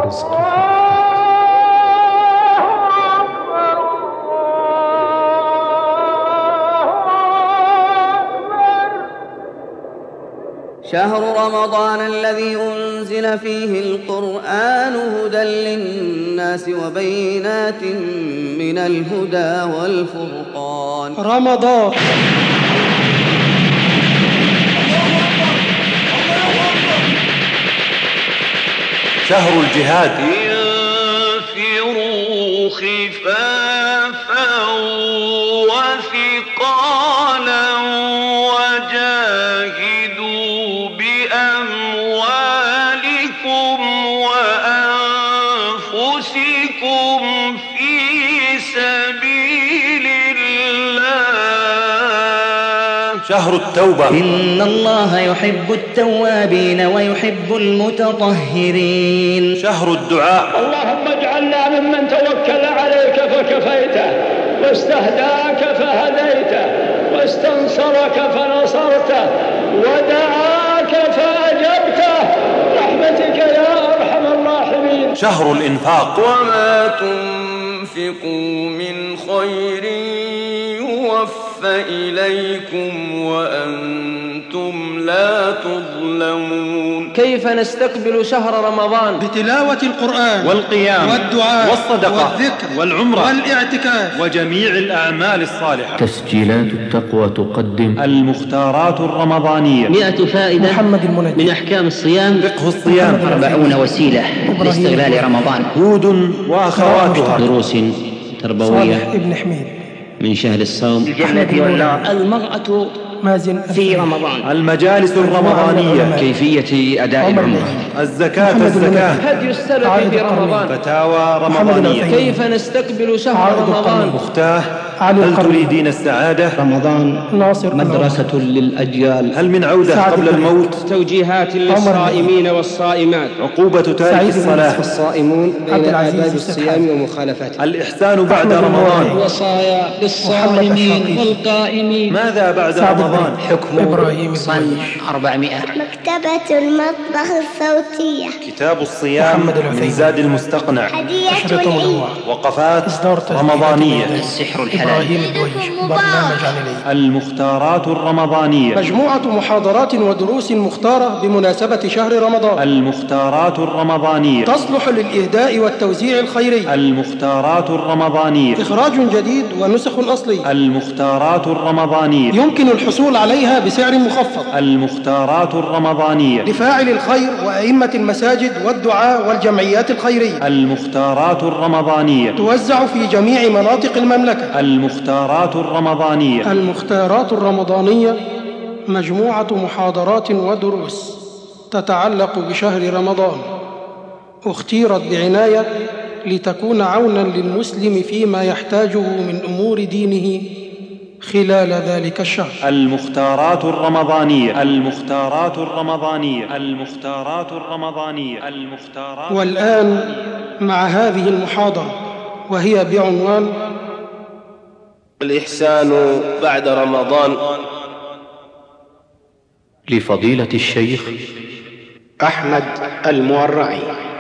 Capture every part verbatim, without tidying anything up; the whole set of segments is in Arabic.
الرزق. شهر رمضان الذي أنزل فيه القرآن هدى للناس وبينات من الهدى والفرقان. رمضان شهر الجهاد. انفروا خفافا وثقالا وجاهدوا بأموالكم وأنفسكم في سبيل الله. شهر التوبة. إن الله يحب التوابين ويحب المتطهرين. شهر الدعاء. اللهم اجعلنا ممن توكل عليك فكفيته واستهداك فهديته واستنصرك فنصرته ودعاك فأجبته رحمتك يا أرحم الراحمين. شهر الإنفاق. وما تنفقوا من خير يوفى إليكم وأنتم لا تظلمون. كيف نستقبل شهر رمضان؟ بتلاوة القرآن والقيام والدعاء والصدقة والذكر والعمرة والاعتكاف وجميع الأعمال الصالحة. تسجيلات التقوى تقدم المختارات الرمضانية. مئة فائدة محمد المنجم من أحكام الصيام. فقه الصيام. أربعون وسيلة لاستغلال رمضان. هود وأخواتها. دروس تربوية ابن حميد من شهر الصوم. الجنة والنار. المرأة مازن في رمضان. المجالس الرمضانية. كيفية أداء العمرة. الزكاة الزكاة. هدي السلف في رمضان. فتاوى رمضانية. كيف نستقبل شهر رمضان؟ أختاه هل تريدين السعادة؟ رمضان ناصر مدرسة للأجيال. هل من عودة قبل الموت؟ توجيهات للصائمين والصائمات. عقوبة تارك الصلاة. الصائمون بين آداب الصيام ومخالفته. الإحسان بعد رمضان. وصايا للصائمين والقائمين. ماذا بعد رمضان؟ حكم إبراهيم صن أربعمائة. مكتبة المطبخ الصوتية. كتاب الصيام من زاد المستقنع. هدية العيد. وقفات رمضانية. السحر الحلال. إبراهيم الدويش برنامج عن العيد. المختارات الرمضانية. مجموعة محاضرات ودروس مختارة بمناسبة شهر رمضان. المختارات الرمضانية. تصلح للإهداء والتوزيع الخيري. المختارات الرمضانية. إخراج جديد ونسخ أصلي. المختارات الرمضانية. يمكن الحصول عليها بسعر مخفض. المختارات الرمضانية. لفاعل الخير وأئمة المساجد والدعاء والجمعيات الخيرية. المختارات الرمضانية. توزع في جميع مناطق المملكة. المختارات الرمضانية. المختارات الرمضانية مجموعة محاضرات ودروس تتعلق بشهر رمضان، اختيرت بعناية لتكون عونا للمسلم فيما يحتاجه من أمور دينه خلال ذلك الشهر. المختارات الرمضانية. المختارات الرمضانية. المختارات الرمضانية. المختارات. والآن مع هذه المحاضرة وهي بعنوان الإحسان بعد رمضان، لفضيلة الشيخ أحمد المورعي.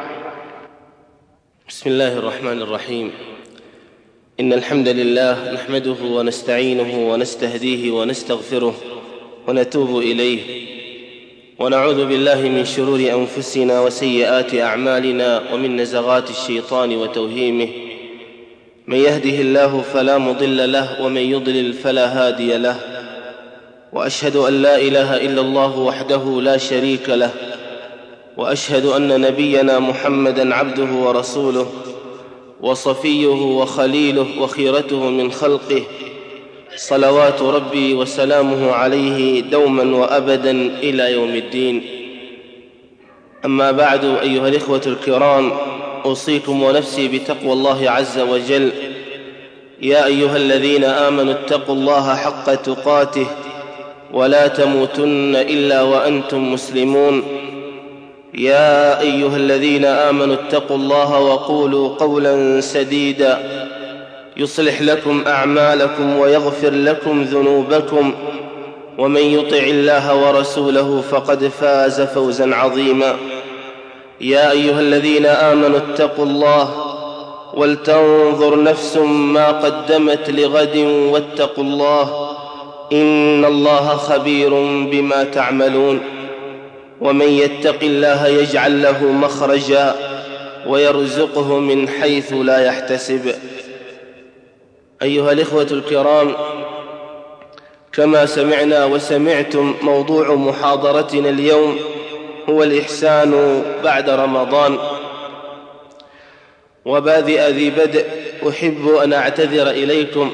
بسم الله الرحمن الرحيم. إن الحمد لله نحمده ونستعينه ونستهديه ونستغفره ونتوب إليه، ونعوذ بالله من شرور أنفسنا وسيئات أعمالنا ومن نزغات الشيطان وتوهيمه. من يهده الله فلا مضل له ومن يضلل فلا هادي له، وأشهد أن لا إله إلا الله وحده لا شريك له، وأشهد أن نبينا محمدًا عبده ورسوله وصفيه وخليله وخيرته من خلقه، صلوات ربي وسلامه عليه دوما وأبدا إلى يوم الدين. أما بعد، أيها الإخوة الكرام، أوصيكم ونفسي بتقوى الله عز وجل. يا أيها الذين آمنوا اتقوا الله حق تقاته ولا تموتن إلا وأنتم مسلمون. يا أيها الذين آمنوا اتقوا الله وقولوا قولا سديدا يصلح لكم أعمالكم ويغفر لكم ذنوبكم، ومن يطع الله ورسوله فقد فاز فوزا عظيما. يا أيها الذين آمنوا اتقوا الله ولتنظر نفس ما قدمت لغد واتقوا الله إن الله خبير بما تعملون ومن يتق الله يجعل له مخرجا ويرزقه من حيث لا يحتسب. أيها الإخوة الكرام، كما سمعنا وسمعتم، موضوع محاضرتنا اليوم هو الإحسان بعد رمضان. وبادئ ذي بدء أحب أن أعتذر إليكم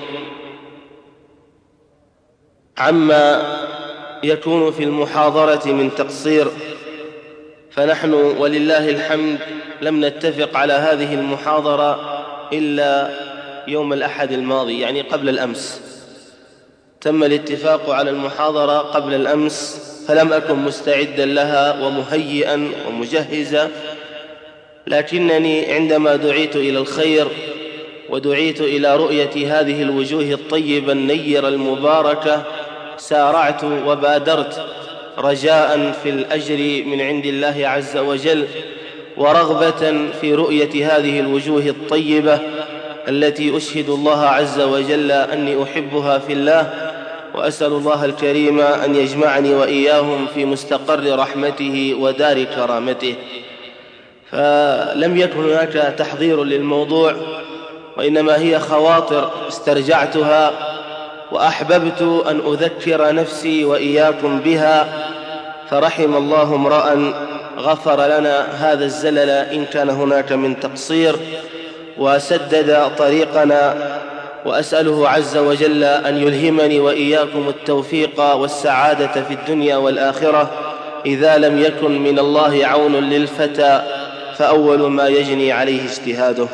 عما يكون في المحاضرة من تقصير، فنحن ولله الحمد لم نتفق على هذه المحاضرة إلا يوم الأحد الماضي، يعني قبل الأمس. تم الاتفاق على المحاضرة قبل الأمس، فلم أكن مستعدا لها ومهيئا ومجهزا، لكنني عندما دعيت إلى الخير ودعيت إلى رؤية هذه الوجوه الطيبة النيرة المباركة سارعت وبادرت رجاء في الأجر من عند الله عز وجل، ورغبة في رؤية هذه الوجوه الطيبة التي أشهد الله عز وجل أني أحبها في الله، وأسأل الله الكريم أن يجمعني وإياهم في مستقر رحمته ودار كرامته. فلم يكن هناك تحضير للموضوع، وإنما هي خواطر استرجعتها وأحببت أن أذكر نفسي وإياكم بها، فرحم الله امرأ غفر لنا هذا الزلل إن كان هناك من تقصير وسدد طريقنا، وأسأله عز وجل أن يلهمني وإياكم التوفيق والسعادة في الدنيا والآخرة، إذا لم يكن من الله عون للفتى فأول ما يجني عليه اجتهاده.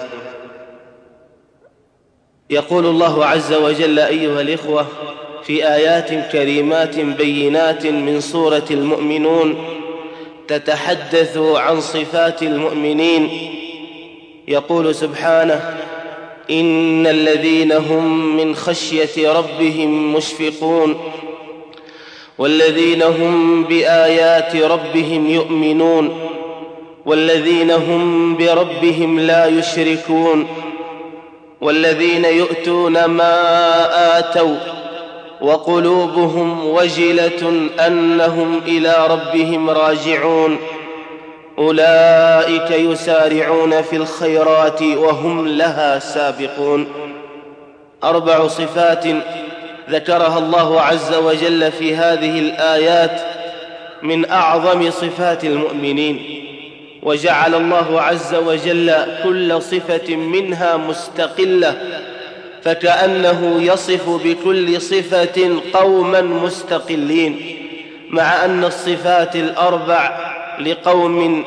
يقول الله عز وجل أيها الإخوة في آيات كريمات بينات من سورة المؤمنون تتحدث عن صفات المؤمنين، يقول سبحانه: إن الذين هم من خشية ربهم مشفقون والذين هم بآيات ربهم يؤمنون والذين هم بربهم لا يشركون والذين يؤتون ما آتوا وقلوبهم وجلة أنهم إلى ربهم راجعون أولئك يسارعون في الخيرات وهم لها سابقون. أربع صفات ذكرها الله عز وجل في هذه الآيات من أعظم صفات المؤمنين، وجعل الله عز وجل كل صفة منها مستقلة، فكأنه يصف بكل صفة قوما مستقلين، مع أن الصفات الأربع لقوم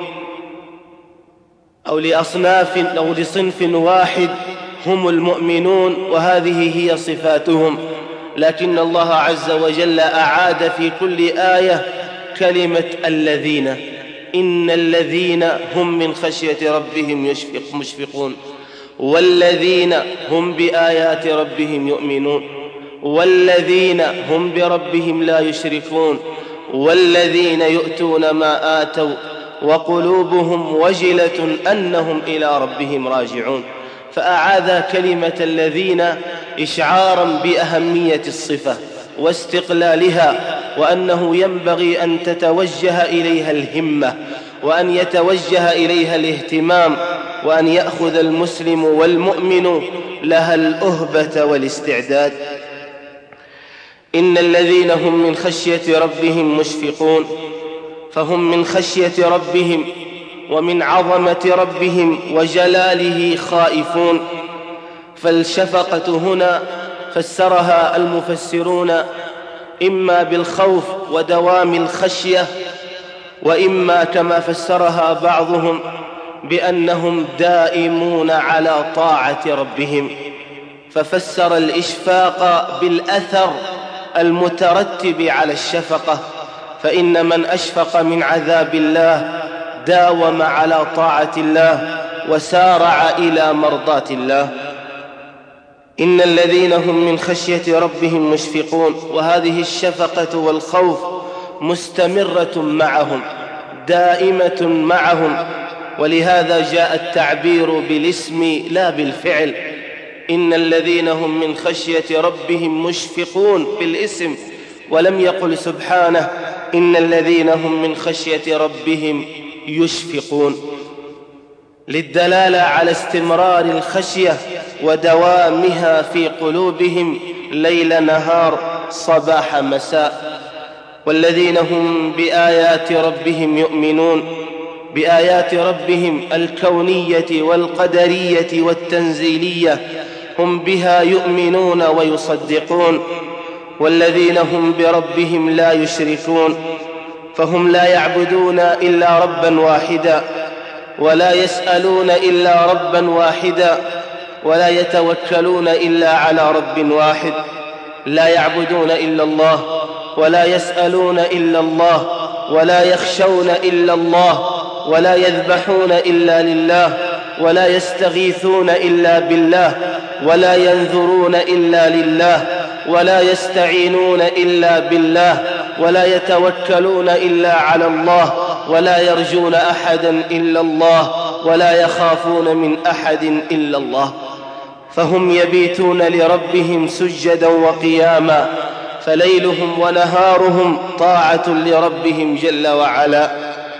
أو لأصناف أو لصنف واحد هم المؤمنون، وهذه هي صفاتهم، لكن الله عز وجل أعاد في كل آية كلمة الذين. إن الذين هم من خشية ربهم يشفق مشفقون والذين هم بآيات ربهم يؤمنون والذين هم بربهم لا يشركون والذين يؤتون ما آتوا وقلوبهم وجلة أنهم إلى ربهم راجعون. فأعاد كلمة الذين إشعارا بأهمية الصفة واستقلالها، وأنه ينبغي أن تتوجه إليها الهمة وأن يتوجه إليها الاهتمام، وأن يأخذ المسلم والمؤمن لها الأهبة والاستعداد. إن الذين هم من خشية ربهم مشفقون، فهم من خشية ربهم ومن عظمة ربهم وجلاله خائفون. فالشفقة هنا فسرها المفسرون إما بالخوف ودوام الخشية، وإما كما فسرها بعضهم بأنهم دائمون على طاعة ربهم، ففسر الإشفاق بالأثر المترتب على الشفقة، فإن من أشفق من عذاب الله داوم على طاعة الله وسارع إلى مرضاة الله. إن الذين هم من خشية ربهم مشفقون، وهذه الشفقة والخوف مستمرة معهم دائمة معهم، ولهذا جاء التعبير بالاسم لا بالفعل. إن الذين هم من خشية ربهم مشفقون بالاسم، ولم يقل سبحانه إن الذين هم من خشية ربهم يشفقون، للدلالة على استمرار الخشية ودوامها في قلوبهم ليل نهار صباح مساء. والذين هم بآيات ربهم يؤمنون، بآيات ربهم الكونية والقدرية والتنزيلية هم بها يؤمنون ويصدقون. والذين هم بربهم لا يشركون، فهم لا يعبدون إلا ربا واحدا، ولا يسألون إلا ربا واحدا، ولا يتوكلون إلا على رب واحد. لا يعبدون إلا الله، ولا يسألون إلا الله، ولا يخشون إلا الله، ولا يذبحون إلا لله، ولا يستغيثون إلا بالله، ولا ينذرون إلا لله، ولا يستعينون إلا بالله، ولا يتوكلون إلا على الله، ولا يرجون أحدا إلا الله، ولا يخافون من أحد إلا الله. فهم يبيتون لربهم سجدا وقياما، فليلهم ونهارهم طاعة لربهم جل وعلا.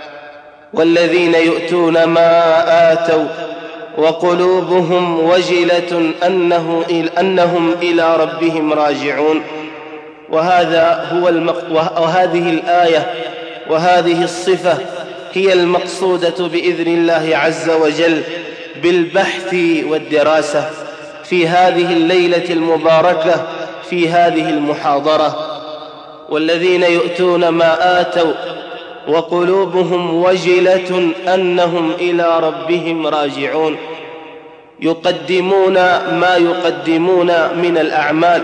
والذين يؤتون ما آتوا وقلوبهم وجلة أنه أنهم إلى ربهم راجعون. وهذا هو المق... وهذه الآية وهذه الصفة هي المقصودة بإذن الله عز وجل بالبحث والدراسة في هذه الليلة المباركة في هذه المحاضرة. والذين يؤتون ما آتوا وقلوبهم وجلة أنهم إلى ربهم راجعون، يقدمون ما يقدمون من الأعمال،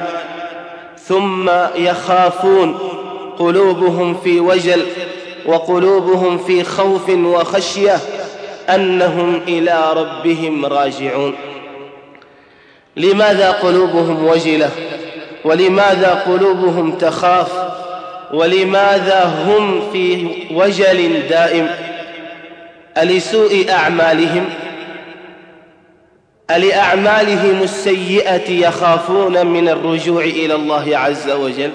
ثم يخافون، قلوبهم في وجل وقلوبهم في خوف وخشية أنهم إلى ربهم راجعون. لماذا قلوبهم وجلة؟ ولماذا قلوبهم تخاف؟ ولماذا هم في وجل دائم؟ ألسوء أعمالهم؟ ألأعمالهم السيئة يخافون من الرجوع إلى الله عز وجل؟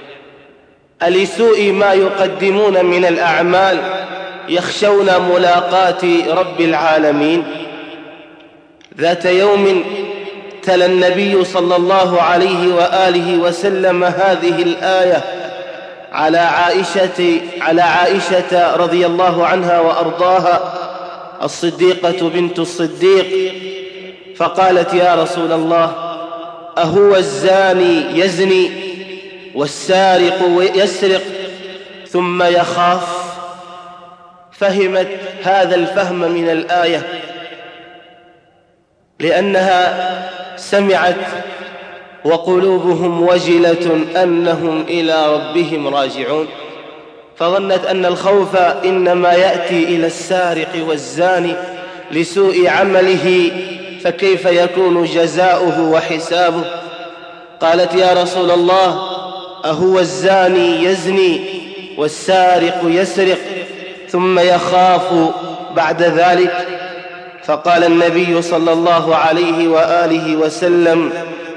ألسوء ما يقدمون من الأعمال يخشون ملاقاة رب العالمين؟ ذات يوم تلا النبي صلى الله عليه وآله وسلم هذه الآية على عائشة, على عائشة رضي الله عنها وأرضاها الصديقة بنت الصديق، فقالت: يا رسول الله، أهو الزاني يزني والسارق يسرق ثم يخاف؟ فهمت هذا الفهم من الآية لأنها سمعت وقلوبهم وجلة أنهم إلى ربهم راجعون، فظنت أن الخوف إنما يأتي إلى السارق والزاني لسوء عمله، فكيف يكون جزاؤه وحسابه؟ قالت: يا رسول الله، أهو الزاني يزني والسارق يسرق ثم يخاف بعد ذلك؟ فقال النبي صلى الله عليه وآله وسلم: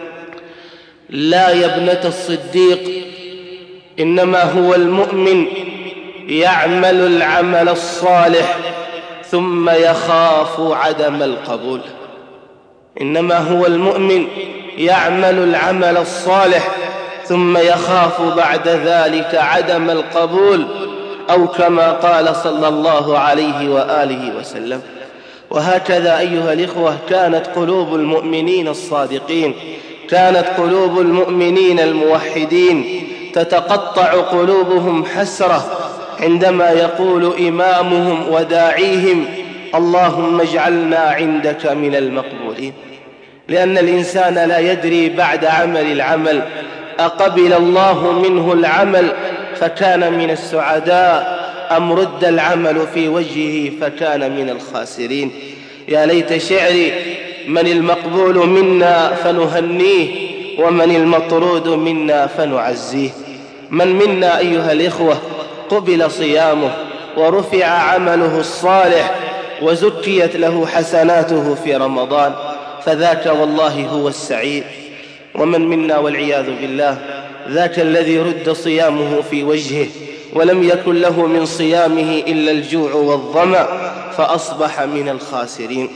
لا يا ابنة الصديق، إنما هو المؤمن يعمل العمل الصالح ثم يخاف عدم القبول. إنما هو المؤمن يعمل العمل الصالح ثم يخاف بعد ذلك عدم القبول، أو كما قال صلى الله عليه وآله وسلم. وهكذا أيها الإخوة كانت قلوب المؤمنين الصادقين، كانت قلوب المؤمنين الموحدين تتقطع قلوبهم حسرة عندما يقول إمامهم وداعيهم: اللهم اجعلنا عندك من المقبولين. لأن الإنسان لا يدري بعد عمل العمل أقبل الله منه العمل فكان من السعداء أم رد العمل في وجهه فكان من الخاسرين. يا ليت شعري من المقبول منا فنهنيه ومن المطرود منا فنعزيه. من منا أيها الإخوة قبل صيامه ورفع عمله الصالح وزكيت له حسناته في رمضان، فذاك والله هو السعيد. ومن منا والعياذ بالله ذاك الذي رد صيامه في وجهه ولم يكن له من صيامه إلا الجوع والظمأ فأصبح من الخاسرين.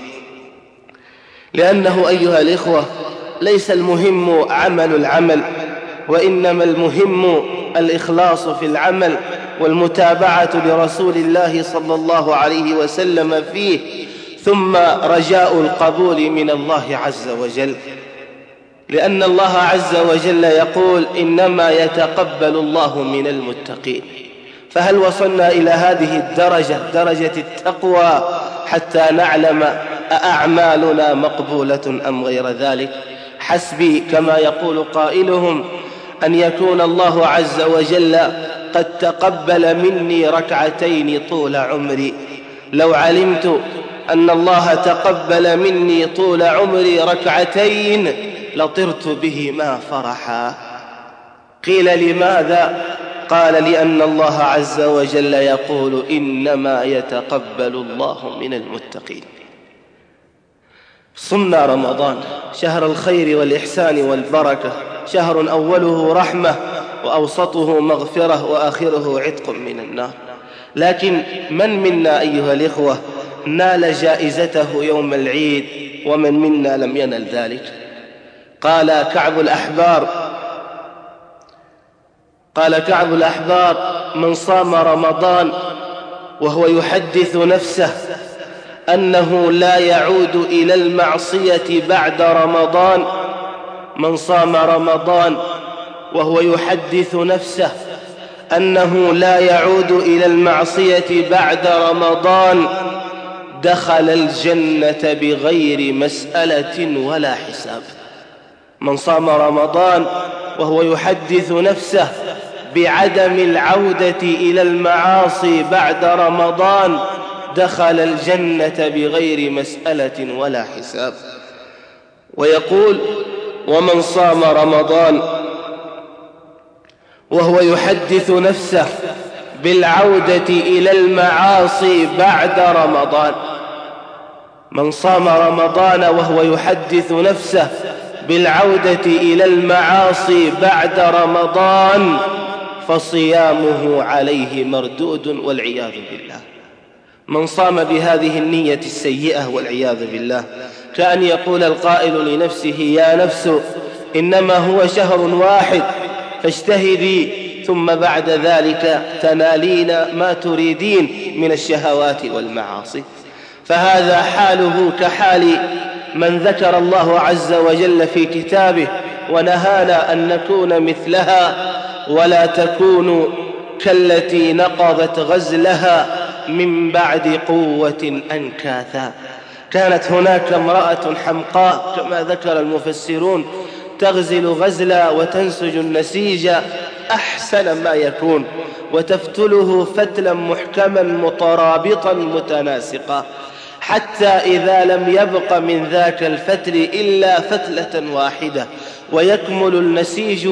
لأنه أيها الإخوة ليس المهم عمل العمل، وإنما المهم الإخلاص في العمل والمتابعة لرسول الله صلى الله عليه وسلم فيه، ثم رجاء القبول من الله عز وجل. لأن الله عز وجل يقول إنما يتقبل الله من المتقين. فهل وصلنا إلى هذه الدرجة، درجة التقوى، حتى نعلم أأعمالنا مقبولة أم غير ذلك؟ حسبي كما يقول قائلهم أن يكون الله عز وجل قد تقبل مني ركعتين طول عمري. لو علمت أن الله تقبل مني طول عمري ركعتين لطرت بهما فرحا. قيل لماذا؟ قال لأن الله عز وجل يقول إنما يتقبل الله من المتقين. صمنا رمضان، شهر الخير والإحسان والبركة، شهر أوله رحمة وأوسطه مغفرة وآخره عتق من النار. لكن من منا أيها الإخوة نال جائزته يوم العيد ومن منا لم ينل ذلك؟ قال كعب الأحبار قال كعب الأحبار من صام رمضان وهو يحدث نفسه أنه لا يعود إلى المعصية بعد رمضان، من صام رمضان وهو يحدث نفسه أنه لا يعود إلى المعصية بعد رمضان دخل الجنة بغير مسألة ولا حساب. من صام رمضان وهو يحدث نفسه بعدم العودة إلى المعاصي بعد رمضان دخل الجنة بغير مسألة ولا حساب. ويقول ومن صام رمضان وهو يحدث نفسه بالعودة إلى المعاصي بعد رمضان، من صام رمضان وهو يحدث نفسه بالعودة إلى المعاصي بعد رمضان فصيامه عليه مردود والعياذ بالله. من صام بهذه النية السيئة والعياذ بالله كأن يقول القائل لنفسه يا نفس إنما هو شهر واحد فاجتهدي ثم بعد ذلك تنالين ما تريدين من الشهوات والمعاصي. فهذا حاله كحال من ذكر الله عز وجل في كتابه ونهانا أن نكون مثلها ولا تكونوا كالتي نقضت غزلها من بعد قوة أنكاثا. كانت هناك امرأة حمقاء كما ذكر المفسرون تغزل غزلا وتنسج النسيج أحسن ما يكون وتفتله فتلا محكما مترابطا متناسقا، حتى إذا لم يبق من ذاك الفتل إلا فتلة واحدة ويكمل النسيج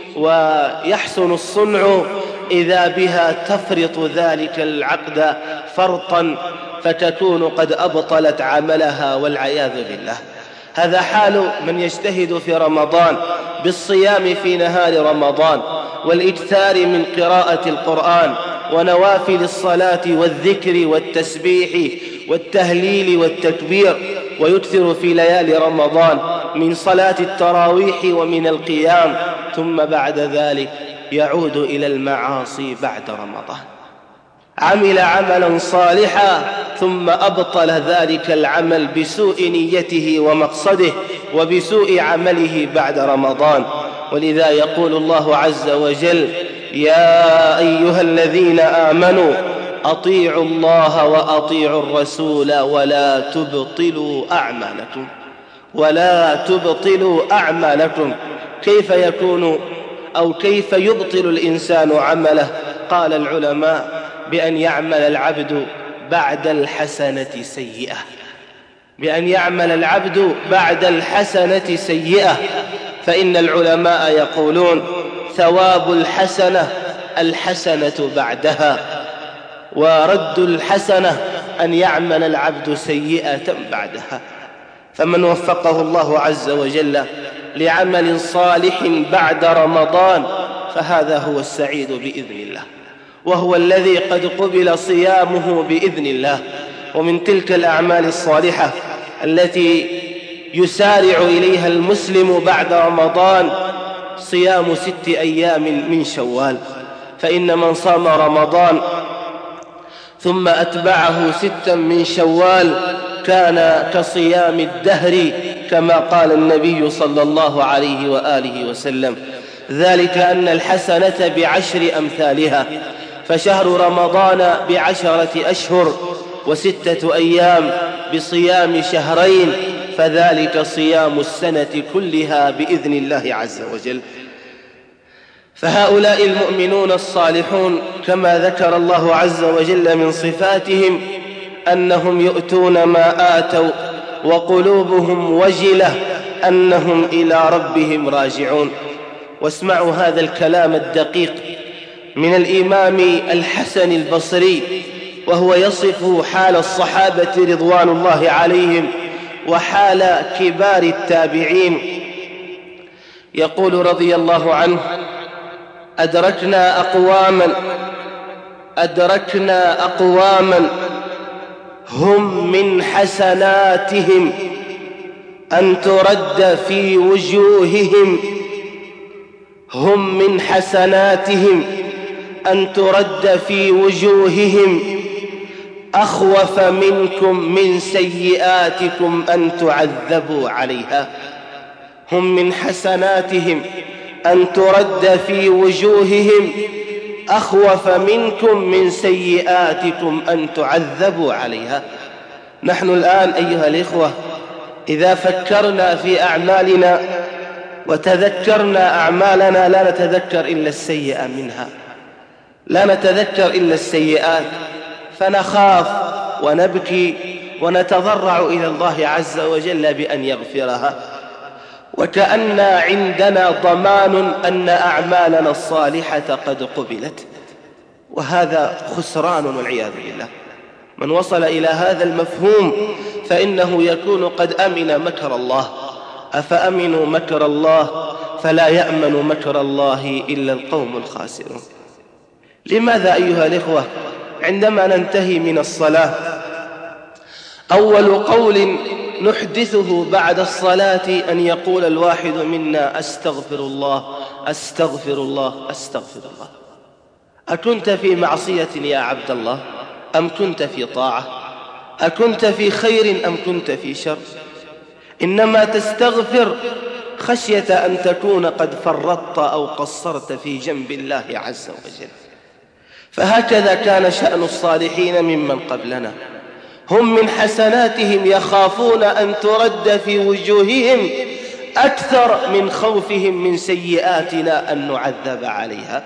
ويحسن الصنع إذا بها تفرط ذلك العقد فرطا فتكون قد أبطلت عملها والعياذ بالله. هذا حال من يجتهد في رمضان بالصيام في نهار رمضان والإكثار من قراءة القرآن ونوافل الصلاة والذكر والتسبيح والتهليل والتكبير، ويكثر في ليالي رمضان من صلاة التراويح ومن القيام، ثم بعد ذلك يعود إلى المعاصي بعد رمضان. عمل عملا صالحا ثم أبطل ذلك العمل بسوء نيته ومقصده وبسوء عمله بعد رمضان. ولذا يقول الله عز وجل يا أيها الذين آمنوا أطيعوا الله وأطيعوا الرسول ولا تبطلوا أعمالكم ولا تبطلوا أعمالكم. كيف يكون أو كيف يبطل الإنسان عمله؟ قال العلماء بأن يعمل العبد بعد الحسنة سيئة، بأن يعمل العبد بعد الحسنة سيئة. فإن العلماء يقولون ثواب الحسنة الحسنة بعدها، ورد الحسنة أن يعمل العبد سيئة بعدها. فمن وفقه الله عز وجل لعمل صالح بعد رمضان فهذا هو السعيد بإذن الله، وهو الذي قد قبل صيامه بإذن الله. ومن تلك الأعمال الصالحة التي يسارع إليها المسلم بعد رمضان صيام ست أيام من شوال، فإن من صام رمضان ثم أتبعه ستا من شوال كان كصيام الدهر، كما قال النبي صلى الله عليه وآله وسلم، ذلك أن الحسنة بعشر أمثالها، فشهر رمضان بعشرة أشهر وستة أيام بصيام شهرين، فذلك صيام السنة كلها بإذن الله عز وجل. فهؤلاء المؤمنون الصالحون كما ذكر الله عز وجل من صفاتهم أنهم يؤتون ما آتوا وقلوبهم وجلة أنهم إلى ربهم راجعون. واسمعوا هذا الكلام الدقيق من الإمام الحسن البصري وهو يصف حال الصحابة رضوان الله عليهم وحال كبار التابعين. يقول رضي الله عنه: أدركنا أقواما أدركنا أقواما هم من حسناتهم أن ترد في وجوههم هم من حسناتهم أن ترد في وجوههم أخوف منكم من سيئاتكم أن تعذبوا عليها. هم من حسناتهم أن ترد في وجوههم أخوف منكم من سيئاتكم أن تعذبوا عليها. نحن الآن أيها الإخوة إذا فكرنا في أعمالنا وتذكرنا أعمالنا لا نتذكر إلا السيئة منها، لا نتذكر إلا السيئات، فنخاف ونبكي ونتضرع إلى الله عز وجل بأن يغفرها، وكأن عندنا ضمان أن أعمالنا الصالحة قد قبلت، وهذا خسران والعياذ بالله. من وصل إلى هذا المفهوم فإنه يكون قد أمن مكر الله. أفأمنوا مكر الله فلا يأمن مكر الله إلا القوم الخاسرون. لماذا أيها الإخوة عندما ننتهي من الصلاة أول قول نحدثه بعد الصلاة أن يقول الواحد منا: أستغفر الله أستغفر الله أستغفر الله. أكنت في معصية يا عبد الله أم كنت في طاعة؟ أكنت في خير أم كنت في شر؟ إنما تستغفر خشية أن تكون قد فرطت أو قصرت في جنب الله عز وجل. فهكذا كان شأن الصالحين ممن قبلنا، هم من حسناتهم يخافون أن ترد في وجوههم أكثر من خوفهم من سيئاتنا أن نعذب عليها.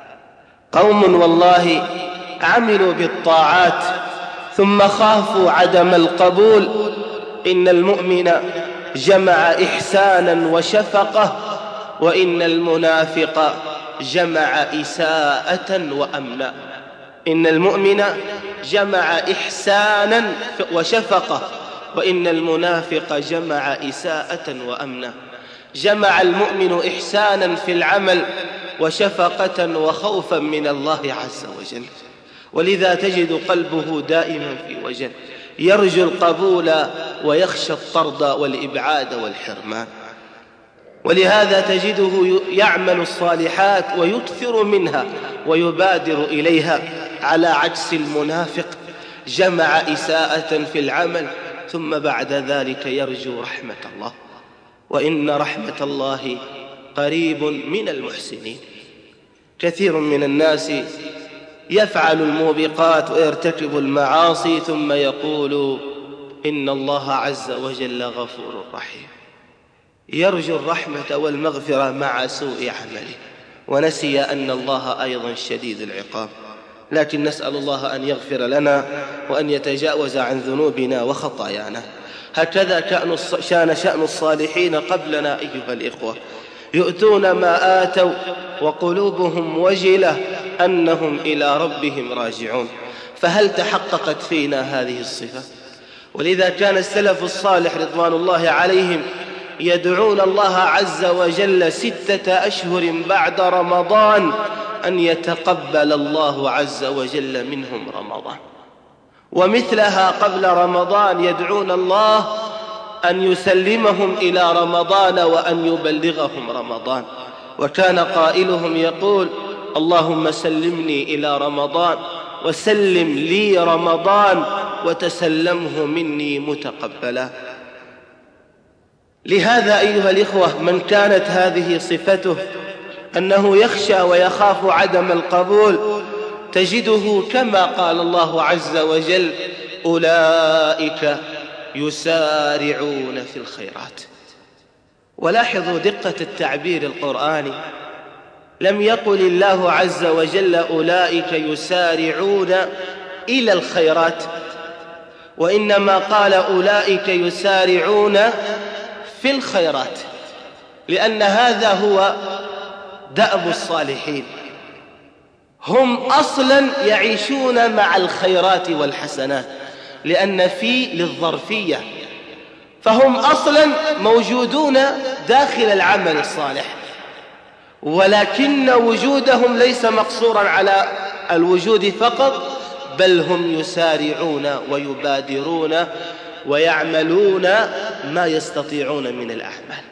قوم والله عملوا بالطاعات ثم خافوا عدم القبول. إن المؤمن جمع إحسانا وشفقة، وإن المنافق جمع إساءة وأمنا. إن المؤمن جمع إحسانا وشفقة، وإن المنافق جمع إساءة وأمنا. جمع المؤمن إحسانا في العمل وشفقة وخوفا من الله عز وجل، ولذا تجد قلبه دائما في وجل، يرجو القبول ويخشى الطرد والإبعاد والحرمان. ولهذا تجده يعمل الصالحات ويكثر منها ويبادر إليها، على عكس المنافق جمع إساءة في العمل ثم بعد ذلك يرجو رحمة الله. وإن رحمة الله قريب من المحسنين. كثير من الناس يفعل الموبقات ويرتكب المعاصي ثم يقول إن الله عز وجل غفور رحيم، يرجو الرحمة والمغفرة مع سوء عمله، ونسي أن الله أيضا شديد العقاب. لكن نسأل الله أن يغفر لنا وأن يتجاوز عن ذنوبنا وخطايانا. هكذا كان شأن الصالحين قبلنا أيها الإخوة، يؤتون ما آتوا وقلوبهم وجلة أنهم إلى ربهم راجعون. فهل تحققت فينا هذه الصفة؟ ولذا كان السلف الصالح رضوان الله عليهم يدعون الله عز وجل ستة أشهر بعد رمضان أن يتقبل الله عز وجل منهم رمضان، ومثلها قبل رمضان يدعون الله أن يسلمهم إلى رمضان وأن يبلغهم رمضان. وكان قائلهم يقول: اللهم سلمني إلى رمضان وسلم لي رمضان وتسلمه مني متقبلا. لهذا أيها الإخوة، من كانت هذه صفته أنه يخشى ويخاف عدم القبول، تجده كما قال الله عز وجل: أولئك يسارعون في الخيرات. ولاحظوا دقة التعبير القرآني، لم يقل الله عز وجل أولئك يسارعون إلى الخيرات، وإنما قال أولئك يسارعون في الخيرات، لأن هذا هو دأب الصالحين، هم أصلا يعيشون مع الخيرات والحسنات، لأن في للظرفية، فهم أصلا موجودون داخل العمل الصالح، ولكن وجودهم ليس مقصورا على الوجود فقط، بل هم يسارعون ويبادرون ويعملون ما يستطيعون من الأعمال.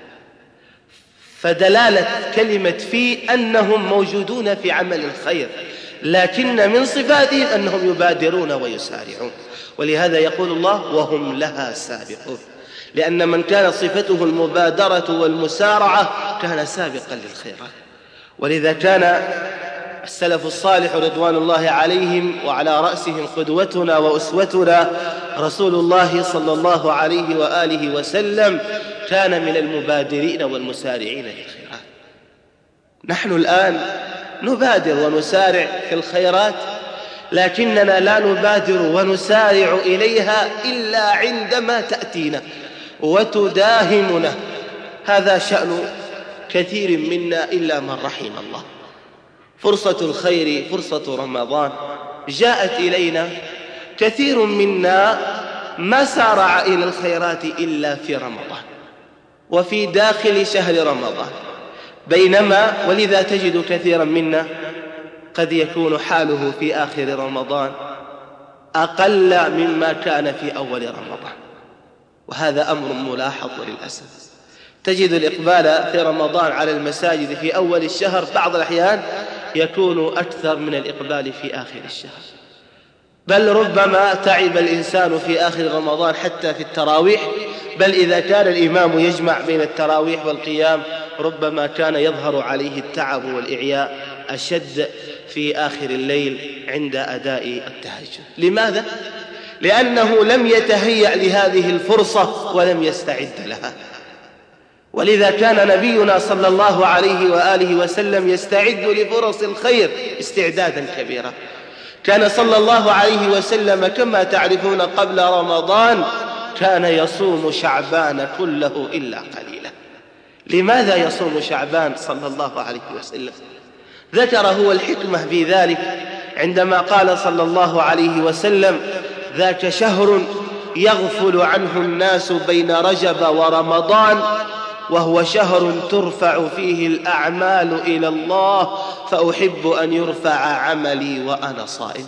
فدلالة كلمة في أنهم موجودون في عمل الخير، لكن من صفاتهم أنهم يبادرون ويسارعون. ولهذا يقول الله: وهم لها سابقون، لأن من كانت صفته المبادرة والمسارعة كان سابقا للخيرات. ولذا كان السلف الصالح رضوان الله عليهم وعلى رأسهم قدوتنا وأسوتنا رسول الله صلى الله عليه وآله وسلم، كان من المبادرين والمسارعين للخيرات. نحن الآن نبادر ونسارع في الخيرات، لكننا لا نبادر ونسارع إليها إلا عندما تأتينا وتداهمنا. هذا شأن كثير منا إلا من رحم الله. فرصة الخير، فرصة رمضان جاءت إلينا، كثير منا ما سارع إلى الخيرات إلا في رمضان وفي داخل شهر رمضان، بينما ولذا تجد كثيرا منا قد يكون حاله في آخر رمضان أقل مما كان في أول رمضان، وهذا أمر ملاحظ للأسف. تجد الإقبال في رمضان على المساجد في أول الشهر بعض الأحيان يكون أكثر من الإقبال في آخر الشهر، بل ربما تعب الإنسان في آخر رمضان حتى في التراويح، بل إذا كان الإمام يجمع بين التراويح والقيام ربما كان يظهر عليه التعب والإعياء أشد في آخر الليل عند أداء التهجد. لماذا؟ لأنه لم يتهيأ لهذه الفرصة ولم يستعد لها. ولذا كان نبينا صلى الله عليه وآله وسلم يستعد لفرص الخير استعدادا كبيرا. كان صلى الله عليه وسلم كما تعرفون قبل رمضان كان يصوم شعبان كله إلا قليلا. لماذا يصوم شعبان صلى الله عليه وسلم؟ ذكر هو الحكمة في ذلك عندما قال صلى الله عليه وسلم: ذاك شهر يغفل عنه الناس بين رجب ورمضان، وهو شهر ترفع فيه الأعمال إلى الله، فأحب أن يرفع عملي وأنا صائم.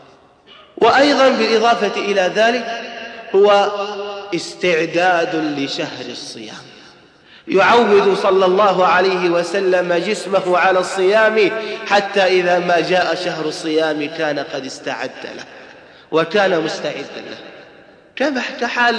وأيضا بالإضافة إلى ذلك هو استعداد لشهر الصيام، يعود صلى الله عليه وسلم جسمه على الصيام حتى إذا ما جاء شهر الصيام كان قد استعد له وكان مستعدا له، كما كحال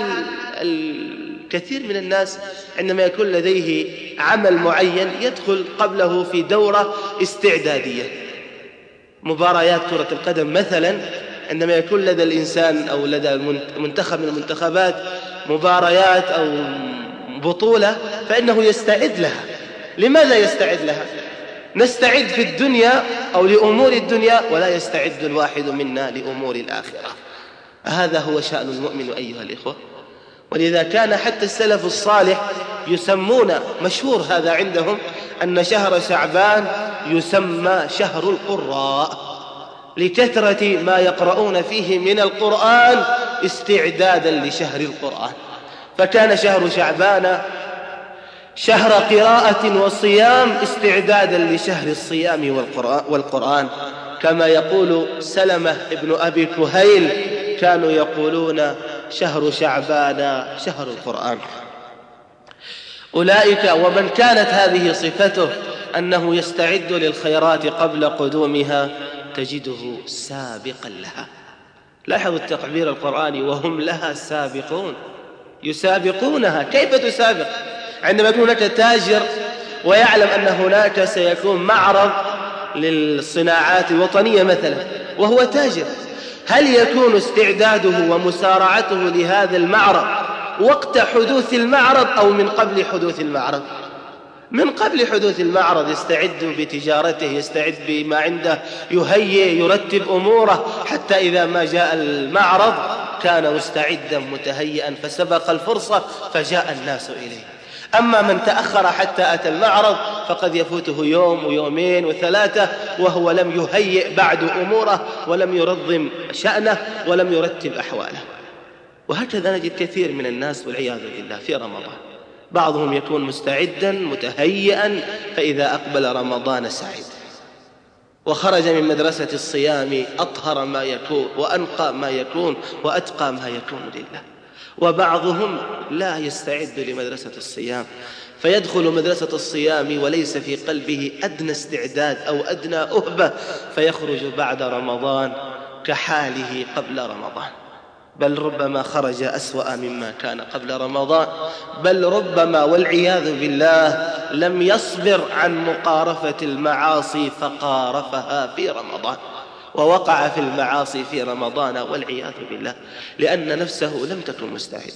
الكثير من الناس عندما يكون لديه عمل معين يدخل قبله في دورة استعدادية. مباريات كرة القدم مثلا، عندما يكون لدى الإنسان أو لدى منتخب من المنتخبات مباريات أو بطولة فإنه يستعد لها. لماذا يستعد لها؟ نستعد في الدنيا أو لأمور الدنيا، ولا يستعد الواحد منا لأمور الآخرة. هذا هو شأن المؤمن أيها الإخوة. ولذا كان حتى السلف الصالح يسمون، مشهور هذا عندهم، أن شهر شعبان يسمى شهر القراء، لكثرة ما يقرؤون فيه من القرآن استعدادا لشهر القرآن. فكان شهر شعبان شهر قراءة وصيام استعدادا لشهر الصيام والقرآن، كما يقول سلمة ابن أبي كهيل: كانوا يقولون شهر شعبان شهر القرآن. أولئك ومن كانت هذه صفته أنه يستعد للخيرات قبل قدومها تجده سابقا لها. لاحظوا التعبير القرآني: وهم لها سابقون، يسابقونها. كيف تسابق؟ عندما يكون هناك تاجر ويعلم أن هناك سيكون معرض للصناعات الوطنية مثلا وهو تاجر، هل يكون استعداده ومسارعته لهذا المعرض وقت حدوث المعرض أو من قبل حدوث المعرض؟ من قبل حدوث المعرض يستعد بتجارته، يستعد بما عنده، يهيئ يرتب أموره، حتى إذا ما جاء المعرض كان مستعدا متهيئا فسبق الفرصة فجاء الناس إليه. أما من تأخر حتى أتى المعرض فقد يفوته يوم ويومين وثلاثة وهو لم يهيئ بعد أموره ولم يرضم شأنه ولم يرتب أحواله. وهكذا نجد كثير من الناس والعياذ بالله في رمضان، بعضهم يكون مستعدا متهيئا فإذا أقبل رمضان سعيد وخرج من مدرسة الصيام أطهر ما يكون وأنقى ما يكون وأتقى ما يكون لله. وبعضهم لا يستعد لمدرسة الصيام فيدخل مدرسة الصيام وليس في قلبه أدنى استعداد أو أدنى أهبة، فيخرج بعد رمضان كحاله قبل رمضان، بل ربما خرج أسوأ مما كان قبل رمضان، بل ربما والعياذ بالله لم يصبر عن مقارفة المعاصي فقارفها في رمضان ووقع في المعاصي في رمضان والعياذ بالله، لأن نفسه لم تكن مستعدة.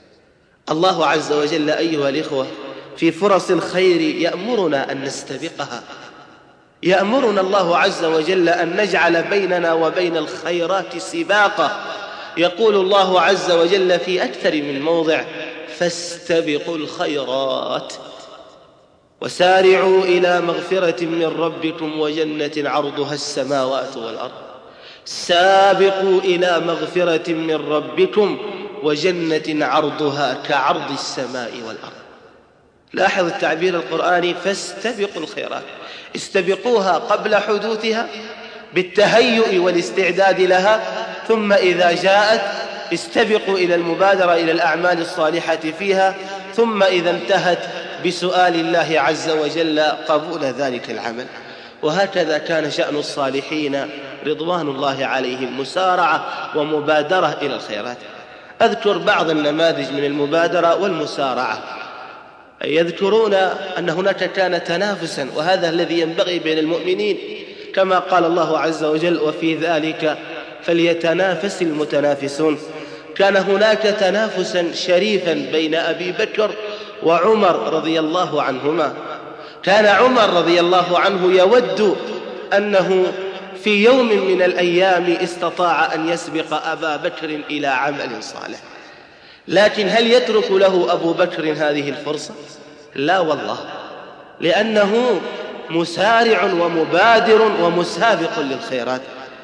الله عز وجل أيها الإخوة في فرص الخير يأمرنا أن نستبقها، يأمرنا الله عز وجل أن نجعل بيننا وبين الخيرات سباقا. يقول الله عز وجل في أكثر من موضع: فاستبقوا الخيرات وسارعوا إلى مغفرة من ربكم وجنة عرضها السماوات والأرض. سابقوا إلى مغفرة من ربكم وجنة عرضها كعرض السماء والأرض. لاحظ التعبير القرآني: فاستبقوا الخيرات، استبقوها قبل حدوثها بالتهيؤ والاستعداد لها، ثم إذا جاءت استبقوا إلى المبادرة إلى الأعمال الصالحة فيها، ثم إذا انتهت بسؤال الله عز وجل قبول ذلك العمل. وهكذا كان شأن الصالحين رضوان الله عليهم، مسارعة ومبادرة إلى الخيرات. أذكر بعض النماذج من المبادرة والمسارعة. يذكرون أن هناك كان تنافسا، وهذا الذي ينبغي بين المؤمنين، كما قال الله عز وجل: وفي ذلك فليتنافس المتنافسون. كان هناك تنافسا شريفا بين أبي بكر وعمر رضي الله عنهما. كان عمر رضي الله عنه يود أنه في يوم من الأيام استطاع أن يسبق أبا بكر إلى عمل صالح، لكن هل يترك له أبو بكر هذه الفرصة؟ لا والله، لأنه مسارع ومبادر ومسابق للخيرات.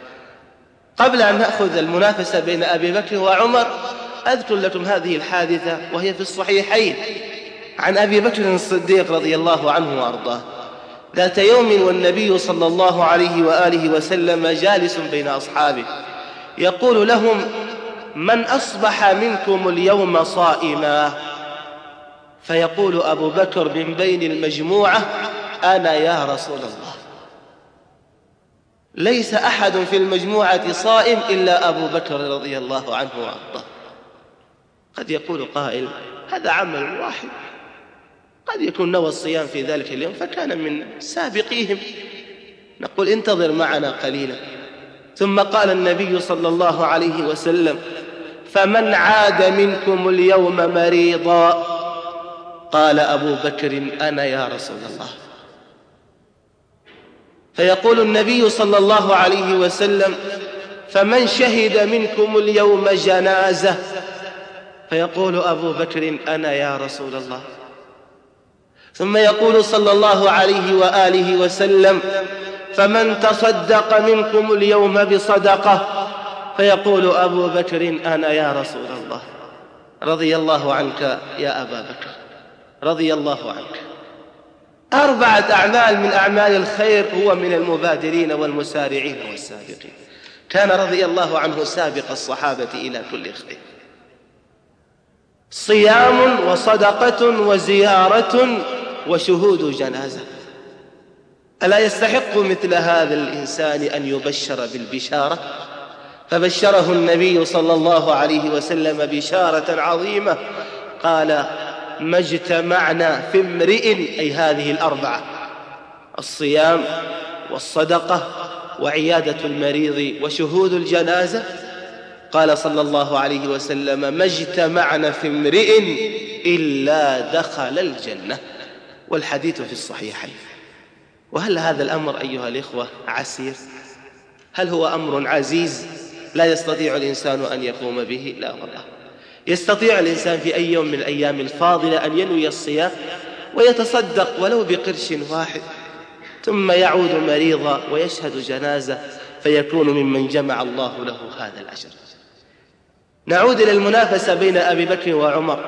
قبل أن نأخذ المنافسة بين أبي بكر وعمر أذكر لكم هذه الحادثة وهي في الصحيحين عن أبي بكر الصديق رضي الله عنه وأرضاه. ذات يوم والنبي صلى الله عليه وآله وسلم جالس بين أصحابه يقول لهم: من أصبح منكم اليوم صائما؟ فيقول أبو بكر من بين المجموعة: أنا يا رسول الله. ليس أحد في المجموعة صائم إلا أبو بكر رضي الله عنه وأرضاه. قد يقول قائل: هذا عمل واحد، قد يكون نوى الصيام في ذلك اليوم فكان من سابقيهم. نقول: انتظر معنا قليلا. ثم قال النبي صلى الله عليه وسلم: فمن عاد منكم اليوم مريضا؟ قال أبو بكر: أنا يا رسول الله. فيقول النبي صلى الله عليه وسلم: فمن شهد منكم اليوم جنازة؟ فيقول أبو بكر: أنا يا رسول الله. ثم يقول صلى الله عليه وآله وسلم: فمن تصدق منكم اليوم بصدقة؟ فيقول أبو بكر أنا يا رسول الله. رضي الله عنك يا أبا بكر، رضي الله عنك. أربعة أعمال من أعمال الخير هو من المبادرين والمسارعين والسابقين. كان رضي الله عنه سابق الصحابة إلى كل خير. صيام وصدقة وزيارة وشهود جنازة. ألا يستحق مثل هذا الإنسان أن يبشر بالبشارة؟ فبشره النبي صلى الله عليه وسلم بشارة عظيمة، قال ما اجتمعنا في امرئ، أي هذه الأربعة: الصيام والصدقة وعيادة المريض وشهود الجنازة. قال صلى الله عليه وسلم ما اجتمعنا في امرئ إلا دخل الجنة، والحديث في الصحيحين. وهل هذا الأمر أيها الإخوة عسير؟ هل هو أمر عزيز لا يستطيع الإنسان أن يقوم به؟ لا والله، يستطيع الإنسان في أي يوم من الأيام الفاضلة أن ينوي الصيام ويتصدق ولو بقرش واحد، ثم يعود مريضا ويشهد جنازة فيكون ممن جمع الله له هذا الأجر. نعود إلى المنافسة بين أبي بكر وعمر.